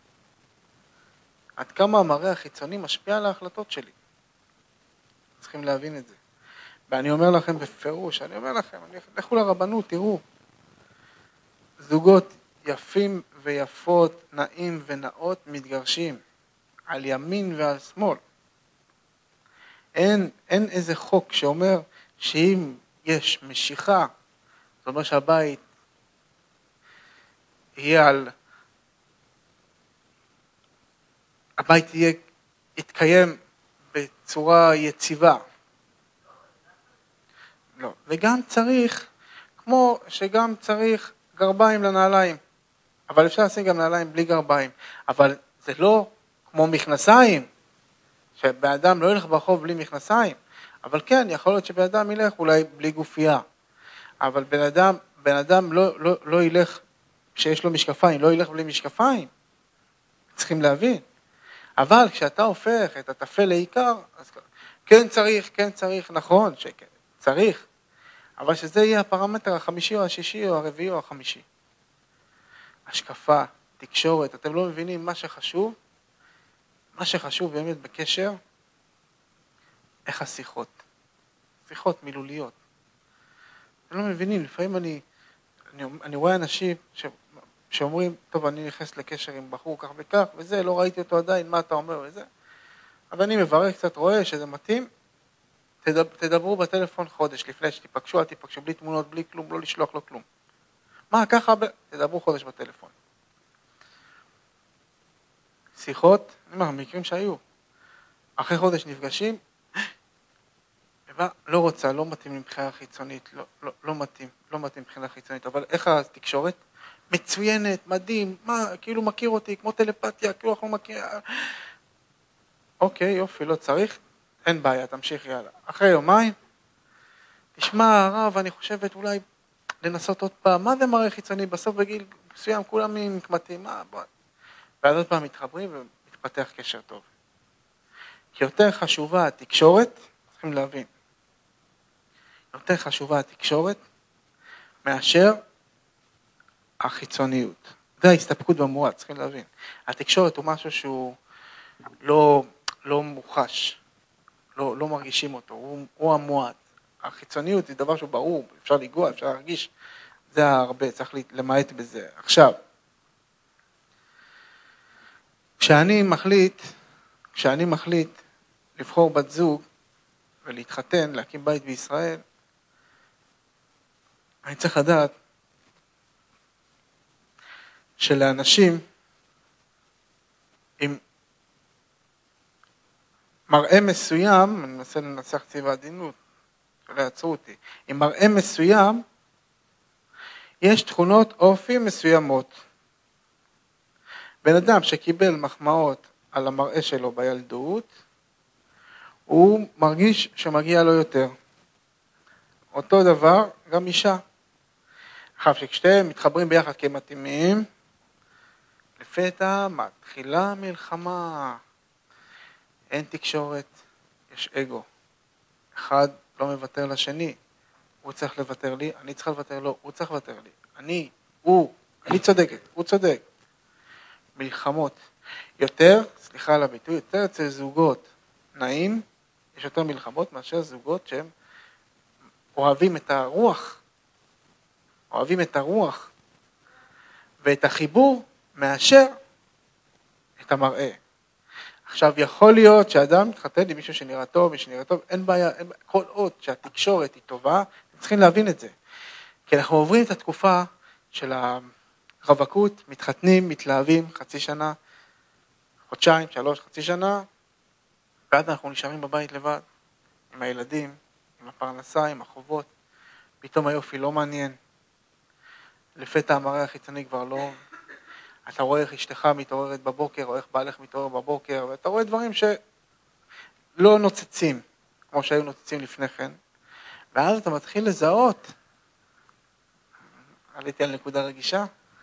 עד כמה המראה החיצוני משפיע על ההחלטות שלי. צריכים להבין את זה. ואני אומר לכם בפירוש, אני אומר לכם, אני, לכו לרבנות, תראו. זוגות יפים ויפות, נעים ונאות, מתגרשים. על ימין ועל שמאל. אין, אין איזה חוק שאומר שאם יש משיכה, זאת אומרת שהבית יהיה על, הבית יהיה, יתקיים בצורה יציבה. לא. וגם צריך, כמו שגם צריך גרביים לנעליים. אבל אפשר לשים גם נעליים בלי גרביים. אבל זה לא כמו מכנסיים, שבאדם לא ילך ברחוב בלי מכנסיים, אבל כן, יכול להיות שבאדם ילך אולי בלי גופייה, אבל בן אדם, בן אדם לא, לא, לא ילך, כשיש לו משקפיים, לא ילך בלי משקפיים, צריכים להבין. אבל כשאתה הופך את הטפל לעיקר, אז כן צריך, כן צריך, נכון, שכן, צריך, אבל שזה יהיה הפרמטר החמישי או השישי או הרביעי או החמישי. השקפה, תקשורת, אתם לא מבינים מה שחשוב, מה שחשוב באמת בקשר, איך השיחות, שיחות מילוליות. אתם לא מבינים, לפעמים אני, אני, אני רואה אנשים ש, שאומרים, טוב, אני נכנס לקשר עם בחור כך וכך, וזה, לא ראיתי אותו עדיין, מה אתה אומר וזה. אז אני מברר קצת, רואה שזה מתאים, תדברו בטלפון חודש לפני שתיפגשו, אל תיפגשו, בלי תמונות, בלי כלום, לא לשלוח לו כלום. מה, ככה, תדברו חודש בטלפון. שיחות, אני אומר, המקרים שהיו, אחרי חודש נפגשים, לא רוצה, לא מתאים מבחינה חיצונית, לא, לא, לא מתאים, לא מתאים מבחינה חיצונית, אבל איך התקשורת? מצוינת, מדהים, מה, כאילו מכיר אותי, כמו טלפתיה, כאילו אנחנו מכיר... אוקיי, יופי, לא צריך, אין בעיה, תמשיך, יאללה. אחרי יומיים, תשמע, הרב, אני חושבת אולי לנסות עוד פעם, מה זה מראה חיצוני? בסוף בגיל מסוים כולם מתמתים, מה, בוא... ואז עוד פעם מתחברים ומתפתח קשר טוב. כי יותר חשובה התקשורת, צריכים להבין, יותר חשובה התקשורת מאשר החיצוניות. זה ההסתפקות במועד, צריכים להבין. התקשורת הוא משהו שהוא לא, לא מוחש, לא, לא מרגישים אותו, הוא, הוא המועד. החיצוניות היא דבר שהוא ברור, אפשר לגוע, אפשר להרגיש, זה הרבה, צריך למעט בזה. עכשיו, כשאני מחליט, כשאני מחליט לבחור בת זוג ולהתחתן, להקים בית בישראל, אני צריך לדעת שלאנשים עם מראה מסוים, אני מנסה לנסח צבע עדינות, שלא יעצרו אותי, עם מראה מסוים, יש תכונות אופי מסוימות. בן אדם שקיבל מחמאות על המראה שלו בילדות, הוא מרגיש שמגיע לו יותר. אותו דבר, גם אישה. עכשיו, שכשתיהם מתחברים ביחד כמתאימים, לפתע מתחילה מלחמה. אין תקשורת, יש אגו. אחד לא מוותר לשני. הוא צריך לוותר לי, אני צריך לוותר לו, הוא צריך לוותר לי. אני, הוא, אני צודקת, הוא צודק. מלחמות. יותר, סליחה על הביטוי, יותר אצל זוגות נעים, יש יותר מלחמות מאשר זוגות שהם אוהבים את הרוח, אוהבים את הרוח ואת החיבור מאשר את המראה. עכשיו יכול להיות שאדם מתחתן עם מישהו שנראה טוב, מישהו שנראה טוב, אין בעיה, אין, כל עוד שהתקשורת היא טובה, אתם צריכים להבין את זה. כי אנחנו עוברים את התקופה של הרווקות, מתחתנים, מתלהבים, חצי שנה, חודשיים, שלוש, חצי שנה, ואז אנחנו נשארים בבית לבד, עם הילדים, עם הפרנסה, עם החובות, פתאום היופי לא מעניין, לפתע המראה החיצוני כבר לא, אתה רואה איך אשתך מתעוררת בבוקר, או איך בעלך מתעורר בבוקר, ואתה רואה דברים שלא נוצצים, כמו שהיו נוצצים לפני כן, ואז אתה מתחיל לזהות, עליתי על נקודה רגישה,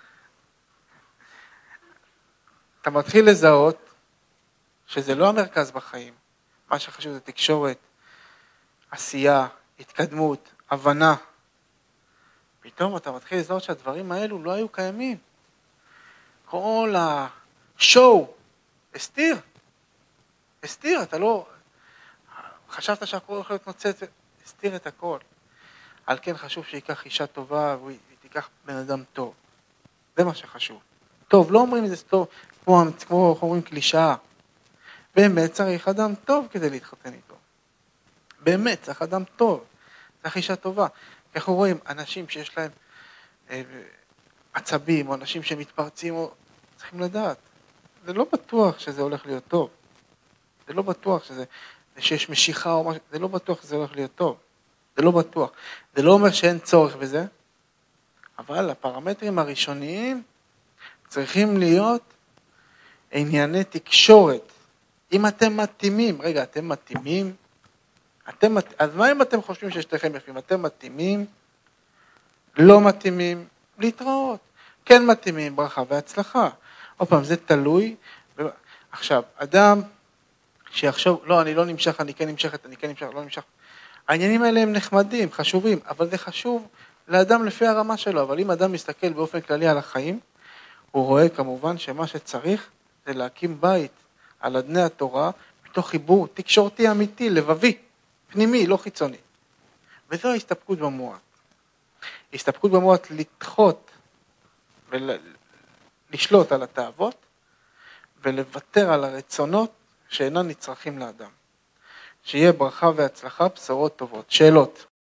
אתה מתחיל לזהות שזה לא המרכז בחיים, מה שחשוב זה תקשורת, עשייה, התקדמות, הבנה. פתאום אתה מתחיל לזהות שהדברים האלו לא היו קיימים. כל השואו, הסתיר, הסתיר, אתה לא, חשבת שהכל יכול להיות נוצץ, הסתיר את הכל. על כן חשוב שיקח אישה טובה והיא תיקח בן אדם טוב. זה מה שחשוב. טוב, לא אומרים את זה טוב, כמו, כמו אומרים קלישאה. באמת צריך אדם טוב כדי להתחתן איתו. באמת צריך אדם טוב, צריך אישה טובה. כי אנחנו רואים אנשים שיש להם אה, עצבים, או אנשים שמתפרצים, או... צריכים לדעת. זה לא בטוח שזה הולך להיות טוב. זה לא בטוח שזה, שיש משיכה או משהו, זה לא בטוח שזה הולך להיות טוב. זה לא בטוח. זה לא אומר שאין צורך בזה, אבל הפרמטרים הראשוניים צריכים להיות ענייני תקשורת. אם אתם מתאימים, רגע, אתם מתאימים? אתם, אז מה אם אתם חושבים ששתיכם יפים? אתם מתאימים? לא מתאימים? להתראות. כן מתאימים, ברכה והצלחה. עוד פעם, זה תלוי. עכשיו, אדם שיחשוב, לא, אני לא נמשך, אני כן נמשכת, אני כן נמשך, לא נמשך. העניינים האלה הם נחמדים, חשובים, אבל זה חשוב לאדם לפי הרמה שלו. אבל אם אדם מסתכל באופן כללי על החיים, הוא רואה כמובן שמה שצריך זה להקים בית על אדני התורה, מתוך חיבור תקשורתי אמיתי, לבבי, פנימי, לא חיצוני. וזו ההסתפקות במועט. הסתפקות במועט לדחות ולשלוט על התאוות, ולוותר על הרצונות שאינם נצרכים לאדם. שיהיה ברכה והצלחה, בשורות טובות. שאלות.